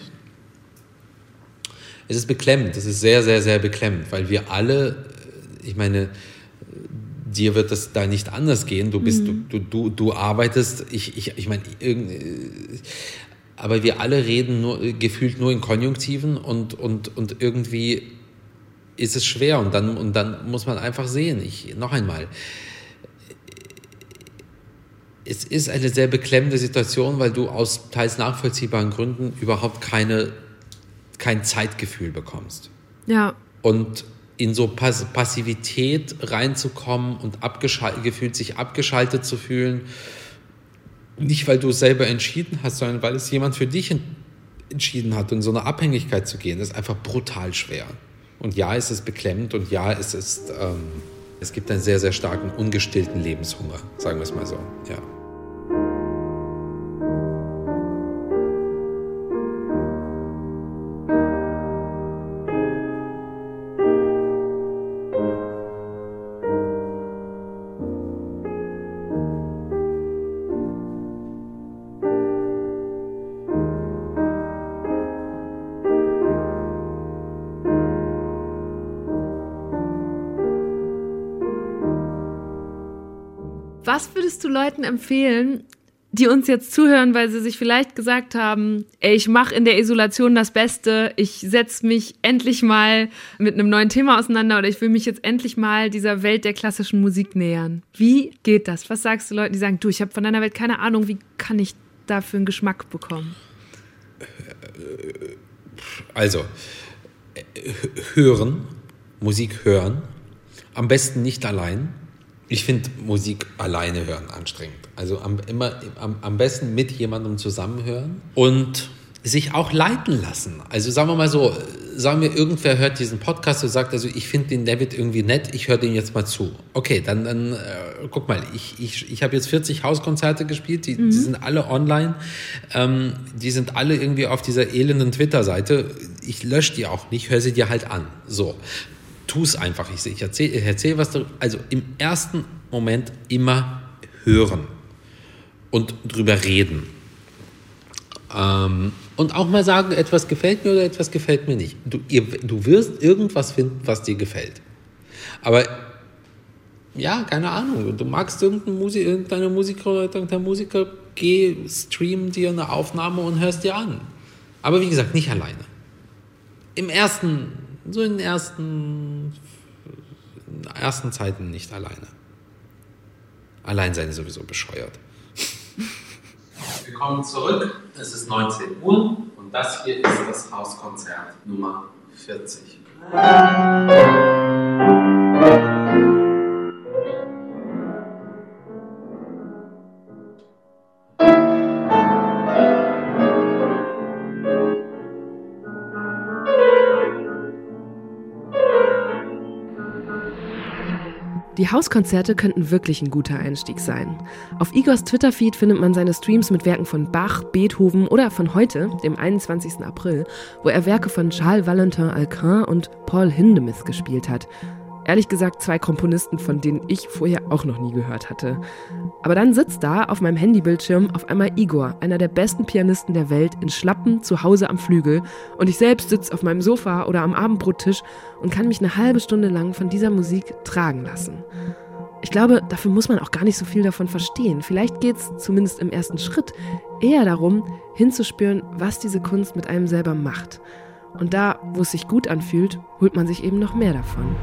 Es ist beklemmend. Es ist sehr, sehr, sehr beklemmend, weil wir alle, ich meine, dir wird das da nicht anders gehen. Du bist, mhm. du, du, du, du arbeitest, ich, ich, ich meine, aber wir alle reden nur, gefühlt nur in Konjunktiven und, und, und irgendwie ist es schwer und dann, und dann muss man einfach sehen. Ich, noch einmal, es ist eine sehr beklemmende Situation, weil du aus teils nachvollziehbaren Gründen überhaupt keine, kein Zeitgefühl bekommst. Ja. Und in so Pass- Passivität reinzukommen und abgeschaltet, gefühlt sich abgeschaltet zu fühlen, nicht weil du es selber entschieden hast, sondern weil es jemand für dich entschieden hat und so eine Abhängigkeit zu gehen, ist einfach brutal schwer. Und ja, es ist beklemmend und ja, es ist, ähm, es gibt einen sehr, sehr starken, ungestillten Lebenshunger, sagen wir es mal so, ja. Was würdest du Leuten empfehlen, die uns jetzt zuhören, weil sie sich vielleicht gesagt haben, ey, ich mache in der Isolation das Beste, ich setze mich endlich mal mit einem neuen Thema auseinander oder ich will mich jetzt endlich mal dieser Welt der klassischen Musik nähern. Wie geht das? Was sagst du Leuten, die sagen, du, ich habe von deiner Welt keine Ahnung, wie kann ich dafür einen Geschmack bekommen? Also, hören, Musik hören, am besten nicht allein. Ich finde Musik alleine hören anstrengend. Also am, immer, am, am besten mit jemandem zusammenhören und sich auch leiten lassen. Also sagen wir mal so, sagen wir, irgendwer hört diesen Podcast und sagt, also ich finde den David irgendwie nett, ich höre den jetzt mal zu. Okay, dann, dann äh, guck mal, ich, ich, ich habe jetzt vierzig Hauskonzerte gespielt, die, mhm. die sind alle online, ähm, die sind alle irgendwie auf dieser elenden Twitter-Seite. Ich lösche die auch nicht, höre sie dir halt an. So. Tu es einfach. Ich, ich erzähle erzähl was darüber. Also im ersten Moment immer hören und drüber reden. Ähm, Und auch mal sagen, etwas gefällt mir oder etwas gefällt mir nicht. Du, ihr, du wirst irgendwas finden, was dir gefällt. Aber ja, keine Ahnung, du magst irgendeine, Musik, irgendeine Musiker oder irgendein Musiker, geh, stream dir eine Aufnahme und hörst dir an. Aber wie gesagt, nicht alleine. Im ersten, so in den ersten, in den ersten Zeiten nicht alleine. Allein sein ist sowieso bescheuert. Wir kommen zurück, es ist neunzehn Uhr und das hier ist das Hauskonzert Nummer vierzig. Die Hauskonzerte könnten wirklich ein guter Einstieg sein. Auf Igors Twitter-Feed findet man seine Streams mit Werken von Bach, Beethoven oder von heute, dem einundzwanzigsten April, wo er Werke von Charles Valentin Alcrin und Paul Hindemith gespielt hat. Ehrlich gesagt zwei Komponisten, von denen ich vorher auch noch nie gehört hatte. Aber dann sitzt da auf meinem Handybildschirm auf einmal Igor, einer der besten Pianisten der Welt, in Schlappen zu Hause am Flügel, und ich selbst sitze auf meinem Sofa oder am Abendbrottisch und kann mich eine halbe Stunde lang von dieser Musik tragen lassen. Ich glaube, dafür muss man auch gar nicht so viel davon verstehen. Vielleicht geht es, zumindest im ersten Schritt, eher darum, hinzuspüren, was diese Kunst mit einem selber macht. Und da, wo es sich gut anfühlt, holt man sich eben noch mehr davon.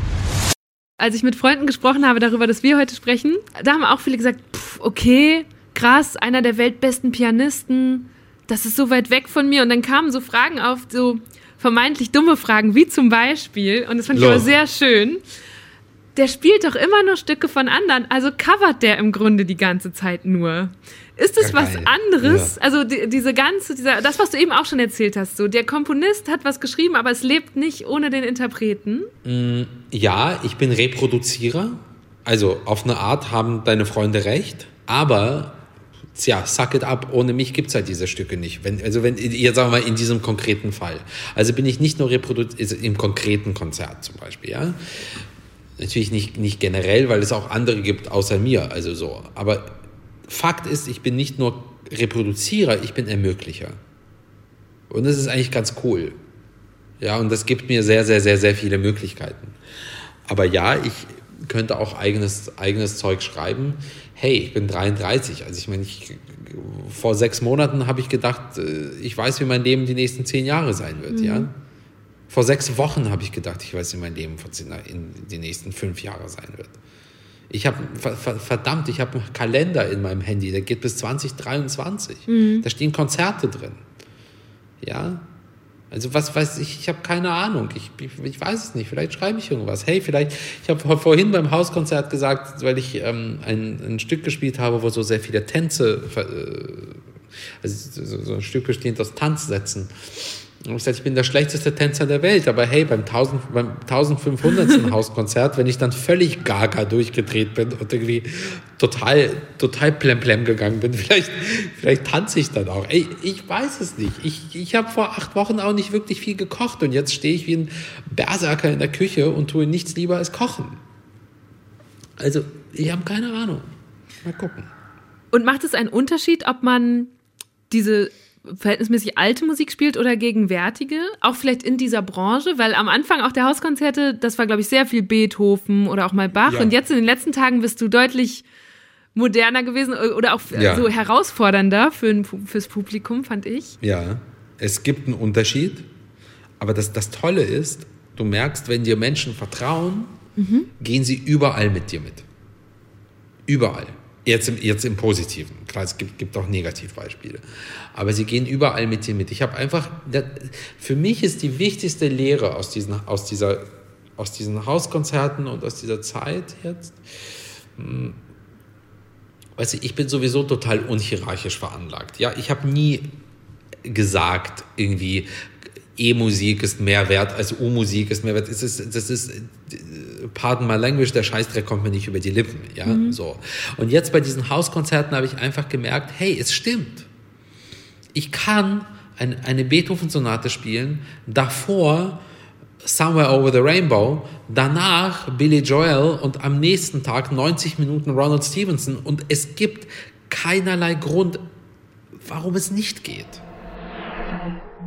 Als ich mit Freunden gesprochen habe darüber, dass wir heute sprechen, da haben auch viele gesagt, pff, okay, krass, einer der weltbesten Pianisten, das ist so weit weg von mir. Und dann kamen so Fragen auf, so vermeintlich dumme Fragen, wie zum Beispiel, und das fand ich aber sehr schön, der spielt doch immer nur Stücke von anderen, also covert der im Grunde die ganze Zeit nur. Ist es was anderes? Ja. Also die, diese ganze, dieser, das, was du eben auch schon erzählt hast, so der Komponist hat was geschrieben, aber es lebt nicht ohne den Interpreten. Ja, ich bin Reproduzierer. Also auf eine Art haben deine Freunde recht, aber tja, suck it up, ohne mich gibt es halt diese Stücke nicht. Wenn, also wenn, jetzt sagen wir mal in diesem konkreten Fall. Also bin ich nicht nur Reproduzierer, im konkreten Konzert zum Beispiel, ja. Natürlich nicht, nicht generell, weil es auch andere gibt außer mir, also so. Aber Fakt ist, ich bin nicht nur Reproduzierer, ich bin Ermöglicher. Und das ist eigentlich ganz cool. Ja, und das gibt mir sehr, sehr, sehr, sehr viele Möglichkeiten. Aber ja, ich könnte auch eigenes, eigenes Zeug schreiben. Hey, ich bin dreiunddreißig. Also ich meine, ich, vor sechs Monaten habe ich gedacht, ich weiß, wie mein Leben die nächsten zehn Jahre sein wird, mhm. ja. Vor sechs Wochen habe ich gedacht, ich weiß, wie mein Leben in die nächsten fünf Jahre sein wird. Ich habe, verdammt, ich habe einen Kalender in meinem Handy, der geht bis zwanzig dreiundzwanzig. Mhm. Da stehen Konzerte drin. Ja, also was weiß ich, ich habe keine Ahnung. Ich, ich, ich weiß es nicht, vielleicht schreibe ich irgendwas. Hey, vielleicht, ich habe vorhin beim Hauskonzert gesagt, weil ich ähm, ein, ein Stück gespielt habe, wo so sehr viele Tänze, äh, also so, so ein Stück bestehend aus Tanzsätzen. Und ich gesagt, ich bin der schlechteste Tänzer der Welt, aber hey, beim, tausend, beim eintausendfünfhundertsten Hauskonzert, wenn ich dann völlig gaga durchgedreht bin und irgendwie total, total plemplem gegangen bin, vielleicht, vielleicht tanze ich dann auch. Ey, ich weiß es nicht. Ich, ich habe vor acht Wochen auch nicht wirklich viel gekocht und jetzt stehe ich wie ein Berserker in der Küche und tue nichts lieber als kochen. Also, ich habe keine Ahnung. Mal gucken. Und macht es einen Unterschied, ob man diese verhältnismäßig alte Musik spielt oder gegenwärtige, auch vielleicht in dieser Branche, weil am Anfang auch der Hauskonzerte, das war, glaube ich, sehr viel Beethoven oder auch mal Bach, ja. Und jetzt in den letzten Tagen bist du deutlich moderner gewesen oder auch ja. so herausfordernder für ein, fürs Publikum, fand ich. Ja, es gibt einen Unterschied, aber das, das Tolle ist, du merkst, wenn dir Menschen vertrauen, mhm. gehen sie überall mit dir mit. Überall. Jetzt im, jetzt im Positiven. Klar, es gibt, gibt auch Negativbeispiele. Aber sie gehen überall mit dir mit. Ich habe einfach, für mich ist die wichtigste Lehre aus diesen, aus, dieser, aus diesen Hauskonzerten und aus dieser Zeit jetzt, hm, weißt du, ich bin sowieso total unhierarchisch veranlagt. Ja, ich habe nie gesagt, irgendwie, E-Musik ist mehr wert als U-Musik ist mehr wert. Das ist, das ist, pardon my language, der Scheißdreck kommt mir nicht über die Lippen. Ja, mhm. so. Und jetzt bei diesen Hauskonzerten habe ich einfach gemerkt, hey, es stimmt. Ich kann ein, eine Beethoven-Sonate spielen, davor Somewhere Over the Rainbow, danach Billy Joel und am nächsten Tag neunzig Minuten Ronald Stevenson und es gibt keinerlei Grund, warum es nicht geht.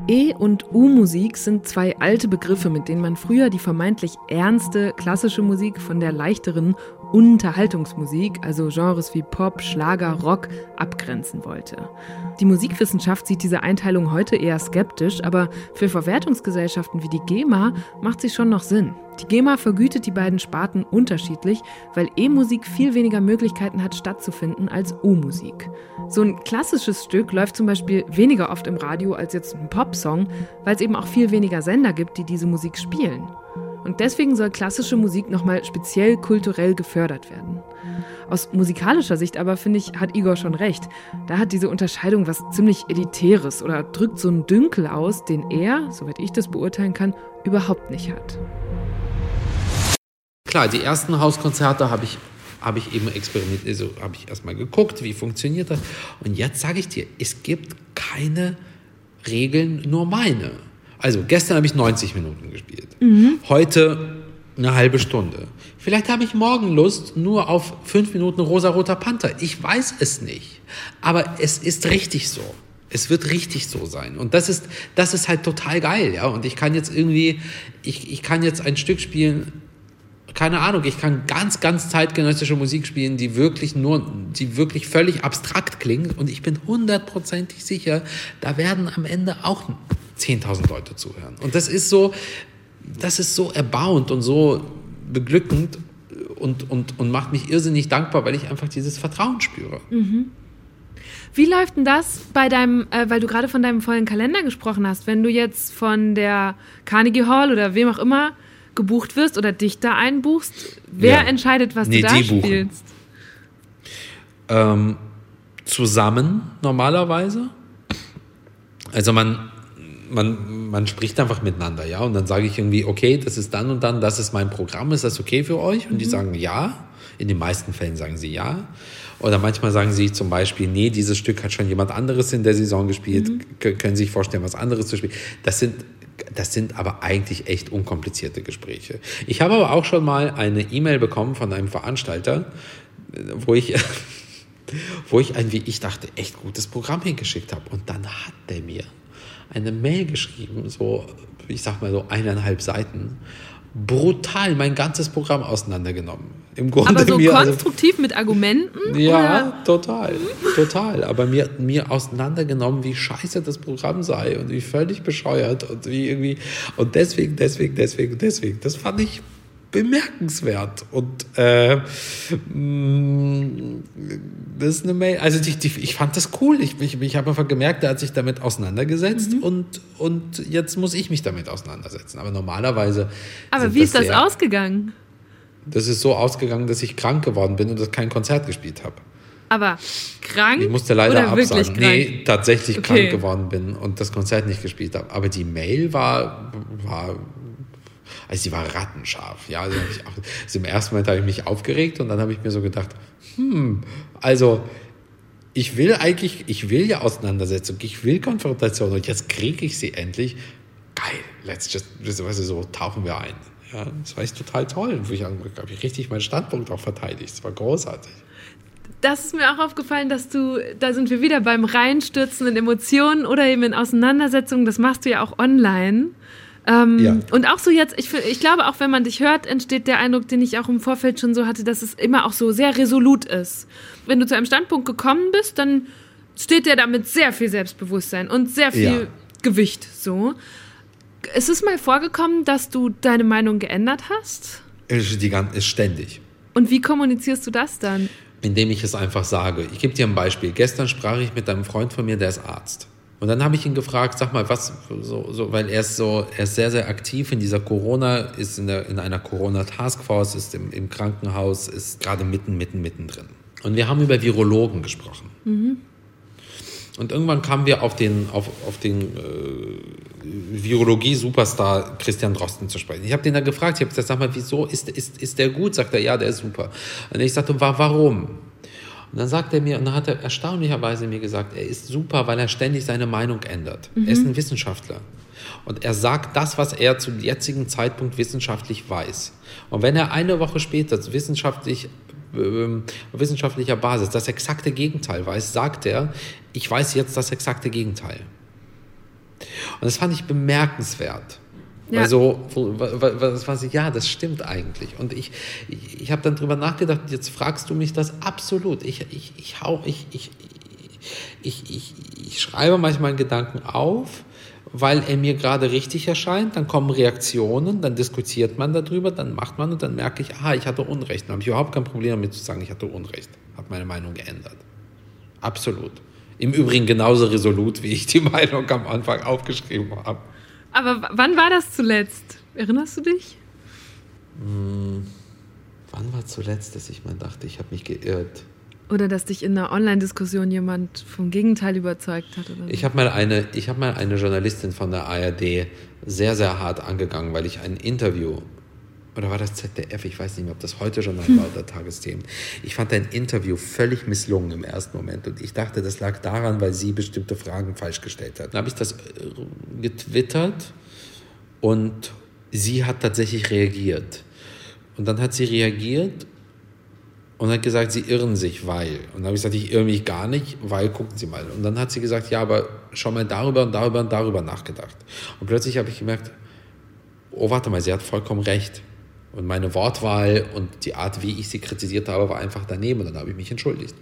E- und U-Musik sind zwei alte Begriffe, mit denen man früher die vermeintlich ernste klassische Musik von der leichteren Unterhaltungsmusik, also Genres wie Pop, Schlager, Rock, abgrenzen wollte. Die Musikwissenschaft sieht diese Einteilung heute eher skeptisch, aber für Verwertungsgesellschaften wie die GEMA macht sie schon noch Sinn. Die GEMA vergütet die beiden Sparten unterschiedlich, weil E-Musik viel weniger Möglichkeiten hat, stattzufinden als U-Musik. So ein klassisches Stück läuft zum Beispiel weniger oft im Radio als jetzt ein Popsong, weil es eben auch viel weniger Sender gibt, die diese Musik spielen. Und deswegen soll klassische Musik nochmal speziell kulturell gefördert werden. Aus musikalischer Sicht aber, finde ich, hat Igor schon recht. Da hat diese Unterscheidung was ziemlich Elitäres oder drückt so einen Dünkel aus, den er, soweit ich das beurteilen kann, überhaupt nicht hat. Klar, die ersten Hauskonzerte habe ich, hab ich eben experimentiert, also habe ich erstmal geguckt, wie funktioniert das. Und jetzt sage ich dir, es gibt keine Regeln, nur meine. Also gestern habe ich neunzig Minuten gespielt, mhm. heute eine halbe Stunde. Vielleicht habe ich morgen Lust nur auf fünf Minuten Rosa-Roter Panther. Ich weiß es nicht, aber es ist richtig so. Es wird richtig so sein. Und das ist, das ist halt total geil. Ja? Und ich kann jetzt irgendwie, ich, ich kann jetzt ein Stück spielen, keine Ahnung, ich kann ganz, ganz zeitgenössische Musik spielen, die wirklich nur, die wirklich völlig abstrakt klingt. Und ich bin hundertprozentig sicher, da werden am Ende auch zehntausend Leute zuhören. Und das ist so, das ist so erbauend und so beglückend und, und, und macht mich irrsinnig dankbar, weil ich einfach dieses Vertrauen spüre. Mhm. Wie läuft denn das bei deinem, äh, weil du gerade von deinem vollen Kalender gesprochen hast, wenn du jetzt von der Carnegie Hall oder wem auch immer gebucht wirst oder dich da einbuchst, wer ja. entscheidet, was nee, du da spielst? Ähm, zusammen normalerweise. Also man Man, man spricht einfach miteinander, ja, und dann sage ich irgendwie, okay, das ist dann und dann, das ist mein Programm, ist das okay für euch? Und mhm. die sagen ja, in den meisten Fällen sagen sie ja. Oder manchmal sagen sie zum Beispiel, nee, dieses Stück hat schon jemand anderes in der Saison gespielt, mhm. K- können sich vorstellen, was anderes zu spielen. Das sind, das sind aber eigentlich echt unkomplizierte Gespräche. Ich habe aber auch schon mal eine E-Mail bekommen von einem Veranstalter, wo ich... wo ich ein, wie ich dachte, echt gutes Programm hingeschickt habe. Und dann hat der mir eine Mail geschrieben, so, ich sag mal so eineinhalb Seiten, brutal mein ganzes Programm auseinandergenommen. Im Grunde aber so mir, konstruktiv also, mit Argumenten? Ja, oder? total, total. Aber mir, mir auseinandergenommen, wie scheiße das Programm sei und wie völlig bescheuert und wie irgendwie, und deswegen, deswegen, deswegen, deswegen. Das fand ich bemerkenswert. Und äh, mh, das ist eine Mail. Also die, die, ich fand das cool. Ich, ich, ich habe einfach gemerkt, der hat sich damit auseinandergesetzt mhm. und, und jetzt muss ich mich damit auseinandersetzen. Aber normalerweise. Aber wie ist das sehr, ausgegangen? Das ist so ausgegangen, dass ich krank geworden bin und dass kein Konzert gespielt habe. Aber krank? Ich musste leider oder absagen. Wirklich krank? Nee, tatsächlich okay. krank geworden bin und das Konzert nicht gespielt habe. Aber die Mail war, war also die war rattenscharf. Ja, also, ich auch, also im ersten Moment habe ich mich aufgeregt und dann habe ich mir so gedacht, hm, also ich will eigentlich, ich will ja Auseinandersetzung, ich will Konfrontation und jetzt kriege ich sie endlich. Geil, let's just, weißt du, so tauchen wir ein. Ja, das war echt total toll. Und ich habe ich richtig meinen Standpunkt auch verteidigt. Das war großartig. Das ist mir auch aufgefallen, dass du, da sind wir wieder beim Reinstürzen in Emotionen oder eben in Auseinandersetzungen. Das machst du ja auch online. Ähm, ja. Und auch so jetzt, ich, ich glaube, auch wenn man dich hört, entsteht der Eindruck, den ich auch im Vorfeld schon so hatte, dass es immer auch so sehr resolut ist. Wenn du zu einem Standpunkt gekommen bist, dann steht der da mit sehr viel Selbstbewusstsein und sehr viel ja. Gewicht. So. Ist es mal vorgekommen, dass du deine Meinung geändert hast? Die ganze, ist ständig. Und wie kommunizierst du das dann? Indem ich es einfach sage. Ich gebe dir ein Beispiel. Gestern sprach ich mit einem Freund von mir, der ist Arzt. Und dann habe ich ihn gefragt, sag mal, was, so, so, weil er ist so, er ist sehr, sehr aktiv in dieser Corona, ist in, der, in einer Corona-Taskforce, ist im, im Krankenhaus, ist gerade mitten, mitten, mitten drin. Und wir haben über Virologen gesprochen. Mhm. Und irgendwann kamen wir auf den, auf, auf den äh, Virologie-Superstar Christian Drosten zu sprechen. Ich habe den da gefragt, ich habe gesagt, sag mal, wieso, ist, ist, ist der gut? Sagt er, ja, der ist super. Und ich sagte, warum? Und dann sagt er mir, und dann hat er erstaunlicherweise mir gesagt, er ist super, weil er ständig seine Meinung ändert. Mhm. Er ist ein Wissenschaftler. Und er sagt das, was er zum jetzigen Zeitpunkt wissenschaftlich weiß. Und wenn er eine Woche später wissenschaftlich, äh, wissenschaftlicher Basis das exakte Gegenteil weiß, sagt er, ich weiß jetzt das exakte Gegenteil. Und das fand ich bemerkenswert. Ja. Weil so, was war sie, ja, das stimmt eigentlich. Und ich, ich, ich habe dann drüber nachgedacht, jetzt fragst du mich das absolut. Ich, ich, ich, hau, ich, ich, ich, ich, ich schreibe manchmal einen Gedanken auf, weil er mir gerade richtig erscheint, dann kommen Reaktionen, dann diskutiert man darüber, dann macht man und dann merke ich, ah, ich hatte Unrecht. Dann habe ich überhaupt kein Problem damit zu sagen, ich hatte Unrecht. Habe meine Meinung geändert. Absolut. Im Übrigen genauso resolut, wie ich die Meinung am Anfang aufgeschrieben habe. Aber w- wann war das zuletzt? Erinnerst du dich? Hm, wann war zuletzt, dass ich mal dachte, ich habe mich geirrt? Oder dass dich in einer Online-Diskussion jemand vom Gegenteil überzeugt hat? Oder so? Ich habe mal eine, ich habe mal eine Journalistin von der A R D sehr, sehr hart angegangen, weil ich ein Interview, oder war das Z D F, ich weiß nicht mehr, ob das heute Journal war oder Tagesthemen. Ich fand ein Interview völlig misslungen im ersten Moment und ich dachte, das lag daran, weil sie bestimmte Fragen falsch gestellt hat. Dann habe ich das getwittert und sie hat tatsächlich reagiert. Und dann hat sie reagiert und hat gesagt, sie irren sich, weil. Und dann habe ich gesagt, ich irre mich gar nicht, weil, gucken Sie mal. Und dann hat sie gesagt, ja, aber schon mal darüber und darüber und darüber nachgedacht. Und plötzlich habe ich gemerkt, oh, warte mal, sie hat vollkommen recht. Und meine Wortwahl und die Art, wie ich sie kritisiert habe, war einfach daneben. Und dann habe ich mich entschuldigt.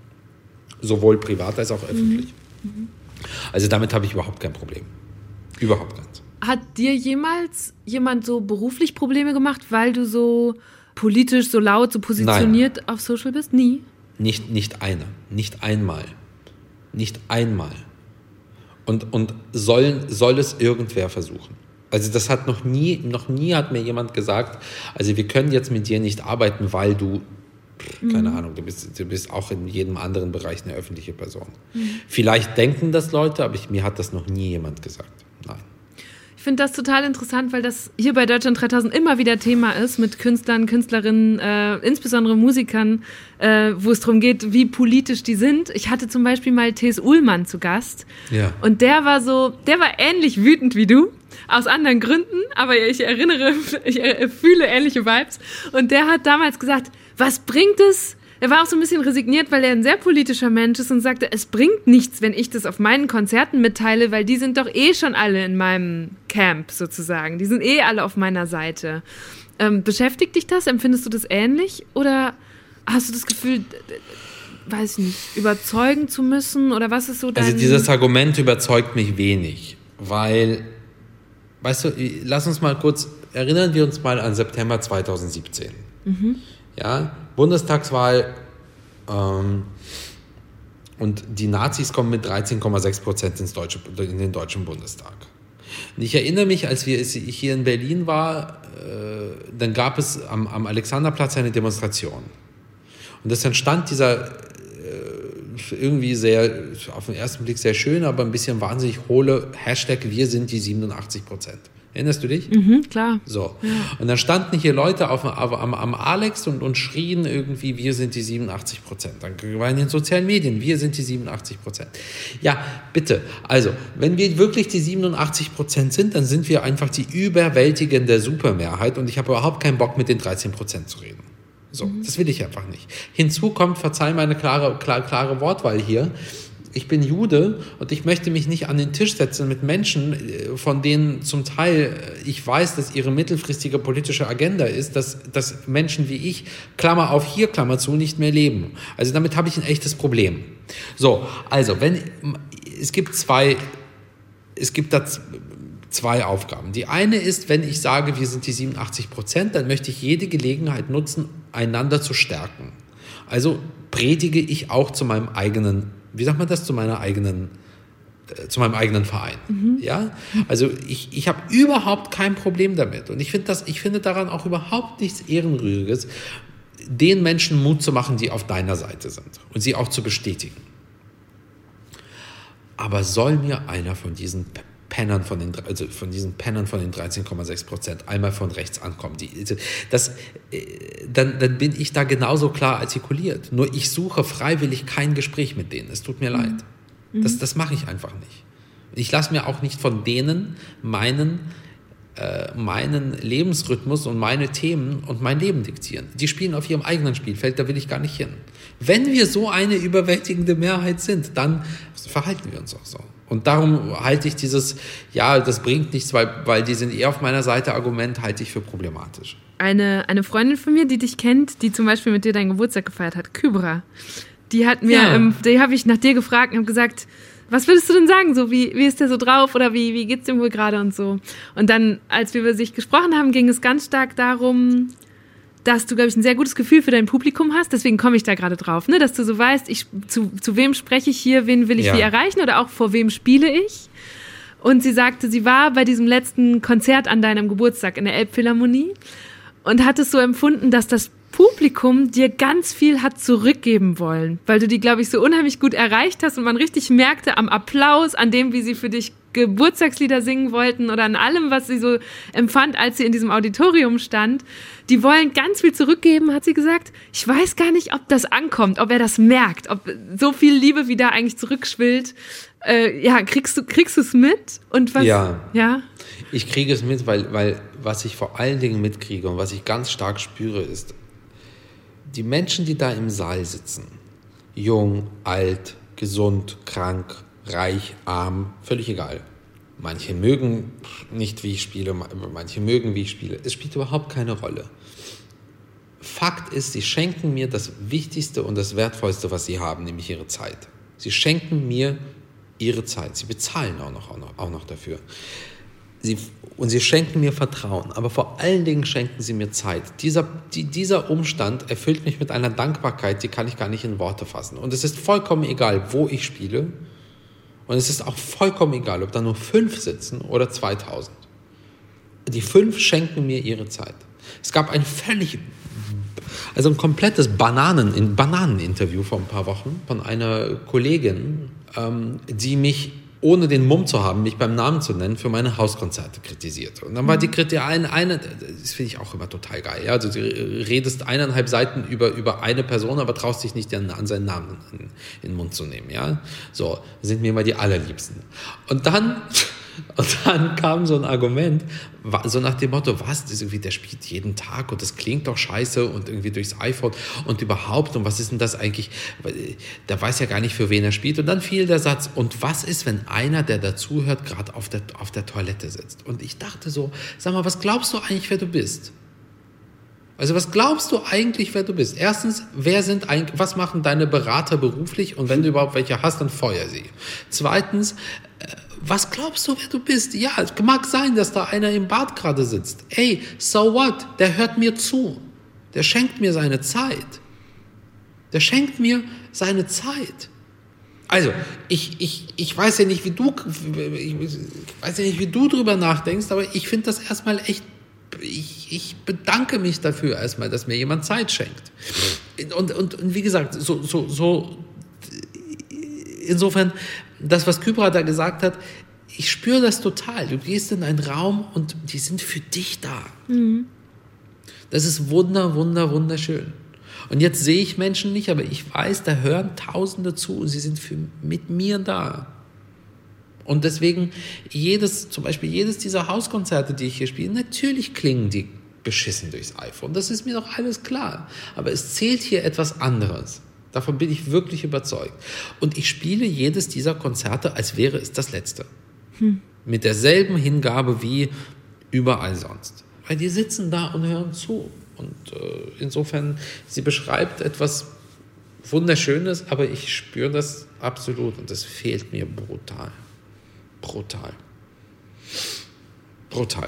Sowohl privat als auch öffentlich. Mhm. Also damit habe ich überhaupt kein Problem. Überhaupt keins. Hat dir jemals jemand so beruflich Probleme gemacht, weil du so politisch, so laut, so positioniert Nein. auf Social bist? Nie? Nicht, nicht einer. Nicht einmal. Nicht einmal. Und, und sollen, soll es irgendwer versuchen. Also das hat noch nie, noch nie hat mir jemand gesagt, also wir können jetzt mit dir nicht arbeiten, weil du, keine mhm. Ahnung, du bist, du bist auch in jedem anderen Bereich eine öffentliche Person. Mhm. Vielleicht denken das Leute, aber ich, mir hat das noch nie jemand gesagt. Nein. Ich finde das total interessant, weil das hier bei Deutschland dreitausend immer wieder Thema ist mit Künstlern, Künstlerinnen, äh, insbesondere Musikern, äh, wo es darum geht, wie politisch die sind. Ich hatte zum Beispiel mal T S. Ullmann zu Gast ja. und der war so, der war ähnlich wütend wie du, aus anderen Gründen, aber ich erinnere, ich fühle ähnliche Vibes und der hat damals gesagt, was bringt es? Er war auch so ein bisschen resigniert, weil er ein sehr politischer Mensch ist und sagte, es bringt nichts, wenn ich das auf meinen Konzerten mitteile, weil die sind doch eh schon alle in meinem Camp sozusagen. Die sind eh alle auf meiner Seite. Ähm, beschäftigt dich das? Empfindest du das ähnlich? Oder hast du das Gefühl, weiß ich nicht, überzeugen zu müssen? Oder was ist so dein... Also dieses Argument überzeugt mich wenig, weil, weißt du, lass uns mal kurz, erinnern wir uns mal an September zweitausendsiebzehn. Mhm. Ja, Bundestagswahl ähm, und die Nazis kommen mit dreizehn Komma sechs Prozent ins Deutsche, in den Deutschen Bundestag. Und ich erinnere mich, als wir hier in Berlin waren, äh, dann gab es am, am Alexanderplatz eine Demonstration. Und es entstand dieser äh, irgendwie sehr, auf den ersten Blick sehr schön, aber ein bisschen wahnsinnig hohle Hashtag Wir sind die siebenundachtzig Prozent. Erinnerst du dich? Mhm, klar. So. Ja. Und dann standen hier Leute auf, auf, am, am Alex und, und schrien irgendwie, wir sind die siebenundachtzig Prozent. Dann waren in den sozialen Medien, wir sind die siebenundachtzig Prozent. Ja, bitte. Also, wenn wir wirklich die siebenundachtzig Prozent sind, dann sind wir einfach die überwältigende Supermehrheit und ich habe überhaupt keinen Bock, mit den dreizehn Prozent zu reden. So, mhm. Das will ich einfach nicht. Hinzu kommt, verzeih meine klare, klare, klare Wortwahl hier, ich bin Jude und ich möchte mich nicht an den Tisch setzen mit Menschen, von denen zum Teil ich weiß, dass ihre mittelfristige politische Agenda ist, dass, dass Menschen wie ich, Klammer auf hier, Klammer zu, nicht mehr leben. Also damit habe ich ein echtes Problem. So, also, wenn, es gibt zwei, es gibt da zwei Aufgaben. Die eine ist, wenn ich sage, wir sind die siebenundachtzig Prozent, dann möchte ich jede Gelegenheit nutzen, einander zu stärken. Also predige ich auch zu meinem eigenen Wie sagt man das, zu meiner eigenen, äh, zu meinem eigenen Verein? Mhm. Ja? Also ich, ich habe überhaupt kein Problem damit. Und ich finde das, ich finde daran auch überhaupt nichts Ehrenrühriges, den Menschen Mut zu machen, die auf deiner Seite sind und sie auch zu bestätigen. Aber soll mir einer von diesen Pennern von den, also von diesen Pennern von den dreizehn Komma sechs Prozent einmal von rechts ankommen. Die, das, dann, dann bin ich da genauso klar artikuliert. Nur ich suche freiwillig kein Gespräch mit denen. Es tut mir mhm. leid. Das, das mache ich einfach nicht. Ich lasse mir auch nicht von denen meinen, äh, meinen Lebensrhythmus und meine Themen und mein Leben diktieren. Die spielen auf ihrem eigenen Spielfeld, da will ich gar nicht hin. Wenn wir so eine überwältigende Mehrheit sind, dann verhalten wir uns auch so. Und darum halte ich dieses, ja, das bringt nichts, weil, weil die sind eher auf meiner Seite, Argument halte ich für problematisch. Eine, eine Freundin von mir, die dich kennt, die zum Beispiel mit dir deinen Geburtstag gefeiert hat, Kybra, die hat mir, Ja. ähm, die habe ich nach dir gefragt und habe gesagt, was würdest du denn sagen, so wie, wie ist der so drauf oder wie, wie geht's dem wohl gerade und so. Und dann, als wir über sich gesprochen haben, ging es ganz stark darum, dass du, glaube ich, ein sehr gutes Gefühl für dein Publikum hast. Deswegen komme ich da gerade drauf, ne? Dass du so weißt, ich, zu, zu wem spreche ich hier, wen will ich Ja. wie erreichen oder auch vor wem spiele ich. Und sie sagte, sie war bei diesem letzten Konzert an deinem Geburtstag in der Elbphilharmonie und hat es so empfunden, dass das Publikum dir ganz viel hat zurückgeben wollen, weil du die, glaube ich, so unheimlich gut erreicht hast und man richtig merkte am Applaus, an dem, wie sie für dich Geburtstagslieder singen wollten oder an allem, was sie so empfand, als sie in diesem Auditorium stand. Die wollen ganz viel zurückgeben, hat sie gesagt. Ich weiß gar nicht, ob das ankommt, ob er das merkt, ob so viel Liebe, wie da eigentlich zurückschwillt. Äh, ja, kriegst du kriegst du es mit? Und was? Ja. Ja. Ich kriege es mit, weil, weil was ich vor allen Dingen mitkriege und was ich ganz stark spüre, ist, die Menschen, die da im Saal sitzen, jung, alt, gesund, krank, reich, arm, völlig egal. Manche mögen nicht, wie ich spiele, manche mögen, wie ich spiele. Es spielt überhaupt keine Rolle. Fakt ist, sie schenken mir das Wichtigste und das Wertvollste, was sie haben, nämlich ihre Zeit. Sie schenken mir ihre Zeit. Sie bezahlen auch noch, auch noch, auch noch dafür. Sie, und sie schenken mir Vertrauen, aber vor allen Dingen schenken sie mir Zeit. Dieser, die, dieser Umstand erfüllt mich mit einer Dankbarkeit, die kann ich gar nicht in Worte fassen. Und es ist vollkommen egal, wo ich spiele. Und es ist auch vollkommen egal, ob da nur fünf sitzen oder zweitausend. Die fünf schenken mir ihre Zeit. Es gab ein völlig, also ein komplettes Bananen, Bananeninterview vor ein paar Wochen von einer Kollegin, ähm, die mich, ohne den Mumm zu haben, mich beim Namen zu nennen, für meine Hauskonzerte kritisiert. Und dann war die Kritik eine, eine das finde ich auch immer total geil. Ja? Also du redest eineinhalb Seiten über, über eine Person, aber traust dich nicht an seinen Namen in, in den Mund zu nehmen. Ja? So, sind mir immer die allerliebsten. Und dann... Und dann kam so ein Argument, so nach dem Motto, was, das ist irgendwie, der spielt jeden Tag und das klingt doch scheiße und irgendwie durchs iPhone und überhaupt, und was ist denn das eigentlich, der weiß ja gar nicht, für wen er spielt. Und dann fiel der Satz, und was ist, wenn einer, der dazuhört, gerade auf der, auf der Toilette sitzt? Und ich dachte so, sag mal, was glaubst du eigentlich, wer du bist? Also was glaubst du eigentlich, wer du bist? Erstens, wer sind eigentlich, was machen deine Berater beruflich, und wenn du überhaupt welche hast, dann feuer sie. Zweitens, was glaubst du, wer du bist? Ja, es mag sein, dass da einer im Bad gerade sitzt. Ey, so what? Der hört mir zu. Der schenkt mir seine Zeit. Der schenkt mir seine Zeit. Also, ich, ich, ich weiß ja nicht, wie du, ich weiß ja nicht, wie du drüber nachdenkst, aber ich finde das erstmal echt, ich, ich bedanke mich dafür erstmal, dass mir jemand Zeit schenkt. Und, und, und wie gesagt, so, so, so, insofern, das, was Kybra da gesagt hat, ich spüre das total. Du gehst in einen Raum und die sind für dich da. Mhm. Das ist wunder, wunder, wunderschön. Und jetzt sehe ich Menschen nicht, aber ich weiß, da hören Tausende zu und sie sind für, mit mir da. Und deswegen, jedes, zum Beispiel jedes dieser Hauskonzerte, die ich hier spiele, natürlich klingen die beschissen durchs iPhone. Das ist mir doch alles klar. Aber es zählt hier etwas anderes. Davon bin ich wirklich überzeugt. Und ich spiele jedes dieser Konzerte, als wäre es das letzte. Hm. Mit derselben Hingabe wie überall sonst. Weil die sitzen da und hören zu. Und äh, insofern, sie beschreibt etwas Wunderschönes, aber ich spüre das absolut. Und das fehlt mir brutal. Brutal. Brutal.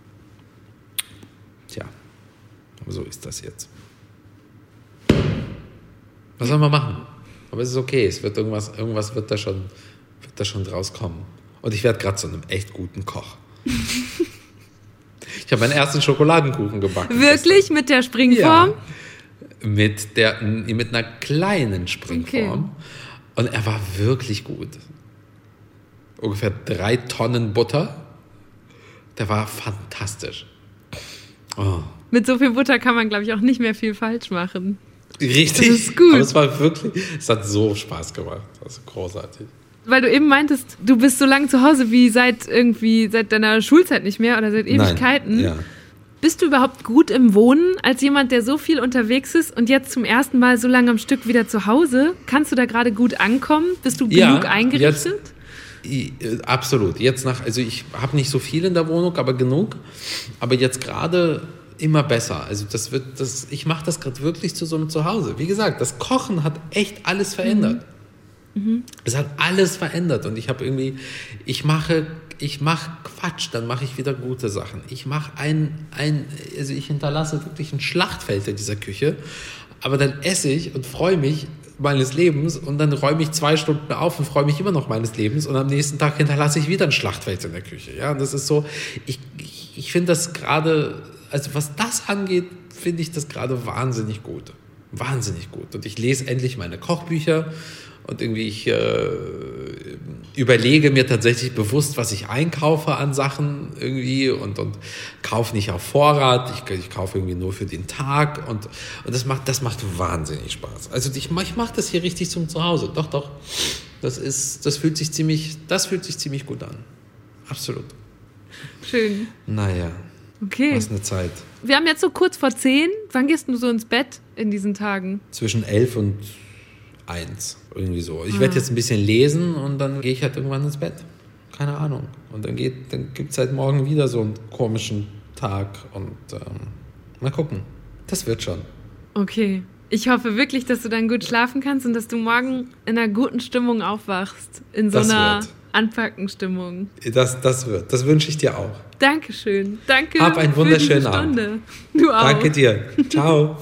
Tja, aber so ist das jetzt. Was sollen wir machen? Aber es ist okay, es wird irgendwas, irgendwas wird da schon, wird da schon draus kommen. Und ich werde gerade zu einem echt guten Koch. Ich habe meinen ersten Schokoladenkuchen gebacken. Wirklich? Gestern. Mit der Springform? Ja, mit, der, mit einer kleinen Springform. Okay. Und er war wirklich gut. Ungefähr drei Tonnen Butter. Der war fantastisch. Oh. Mit so viel Butter kann man, glaube ich, auch nicht mehr viel falsch machen. Richtig, das ist gut. Aber es war wirklich, es hat so Spaß gemacht. Das ist großartig. Weil du eben meintest, du bist so lange zu Hause wie seit irgendwie, seit deiner Schulzeit nicht mehr oder seit Ewigkeiten. Nein, ja. Bist du überhaupt gut im Wohnen als jemand, der so viel unterwegs ist und jetzt zum ersten Mal so lange am Stück wieder zu Hause? Kannst du da gerade gut ankommen? Bist du ja, genug eingerichtet? Jetzt, absolut. Jetzt nach, also ich habe nicht so viel in der Wohnung, aber genug. Aber jetzt gerade immer besser. Also das wird, das, ich mache das gerade wirklich zu so einem Zuhause. Wie gesagt, das Kochen hat echt alles verändert. Mhm. Es hat alles verändert und ich habe irgendwie, ich mache, ich mache Quatsch, dann mache ich wieder gute Sachen. Ich mache ein, ein, also ich hinterlasse wirklich ein Schlachtfeld in dieser Küche, aber dann esse ich und freue mich meines Lebens und dann räume ich zwei Stunden auf und freue mich immer noch meines Lebens und am nächsten Tag hinterlasse ich wieder ein Schlachtfeld in der Küche. Ja, und das ist so, ich, ich, ich finde das gerade, also was das angeht, finde ich das gerade wahnsinnig gut. Wahnsinnig gut. Und ich lese endlich meine Kochbücher. Und irgendwie ich äh, überlege mir tatsächlich bewusst, was ich einkaufe an Sachen irgendwie und, und kaufe nicht auf Vorrat. Ich, ich kaufe irgendwie nur für den Tag und, und das macht, das macht wahnsinnig Spaß. Also ich, ich mache das hier richtig zum Zuhause. Doch, doch. Das ist, das fühlt sich ziemlich, das fühlt sich ziemlich gut an. Absolut. Schön. Naja. Okay. Was eine Zeit. Wir haben jetzt so kurz vor zehn. Wann gehst du so ins Bett in diesen Tagen? Zwischen elf und eins. Irgendwie so. Ich ah. werde jetzt ein bisschen lesen und dann gehe ich halt irgendwann ins Bett. Keine Ahnung. Und dann, geht, dann gibt es halt morgen wieder so einen komischen Tag und ähm, mal gucken. Das wird schon. Okay. Ich hoffe wirklich, dass du dann gut schlafen kannst und dass du morgen in einer guten Stimmung aufwachst. In so das einer anpackenden Stimmung. Das, das wird. Das wünsche ich dir auch. Dankeschön. Danke. Hab einen wunderschönen Abend. Du auch. Danke dir. Ciao.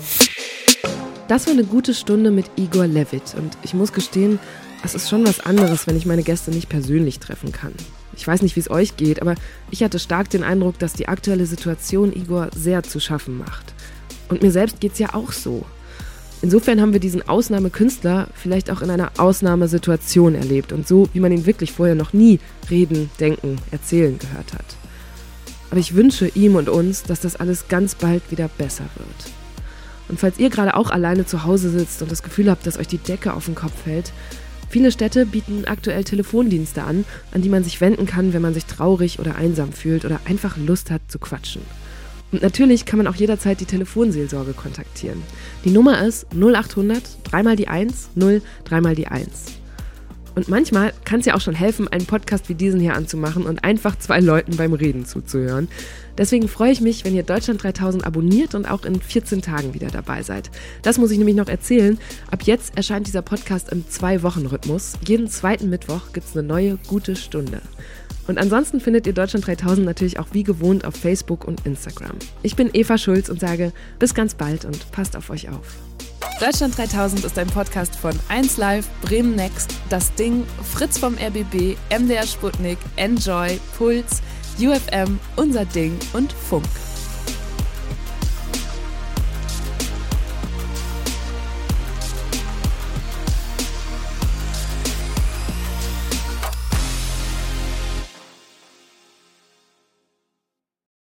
Das war eine gute Stunde mit Igor Levit und ich muss gestehen, es ist schon was anderes, wenn ich meine Gäste nicht persönlich treffen kann. Ich weiß nicht, wie es euch geht, aber ich hatte stark den Eindruck, dass die aktuelle Situation Igor sehr zu schaffen macht. Und mir selbst geht's ja auch so. Insofern haben wir diesen Ausnahmekünstler vielleicht auch in einer Ausnahmesituation erlebt und so, wie man ihn wirklich vorher noch nie reden, denken, erzählen gehört hat. Aber ich wünsche ihm und uns, dass das alles ganz bald wieder besser wird. Und falls ihr gerade auch alleine zu Hause sitzt und das Gefühl habt, dass euch die Decke auf den Kopf fällt, viele Städte bieten aktuell Telefondienste an, an die man sich wenden kann, wenn man sich traurig oder einsam fühlt oder einfach Lust hat zu quatschen. Und natürlich kann man auch jederzeit die Telefonseelsorge kontaktieren. Die Nummer ist null acht hundert, dreimal die eins, null, dreimal die eins. Und manchmal kann es ja auch schon helfen, einen Podcast wie diesen hier anzumachen und einfach zwei Leuten beim Reden zuzuhören. Deswegen freue ich mich, wenn ihr Deutschland dreitausend abonniert und auch in vierzehn Tagen wieder dabei seid. Das muss ich nämlich noch erzählen. Ab jetzt erscheint dieser Podcast im Zwei-Wochen-Rhythmus. Jeden zweiten Mittwoch gibt es eine neue gute Stunde. Und ansonsten findet ihr Deutschland dreitausend natürlich auch wie gewohnt auf Facebook und Instagram. Ich bin Eva Schulz und sage bis ganz bald und passt auf euch auf. Deutschland dreitausend ist ein Podcast von eins Live, Bremen Next, Das Ding, Fritz vom R B B, M D R Sputnik, Enjoy, Puls, U F M, Unser Ding und Funk.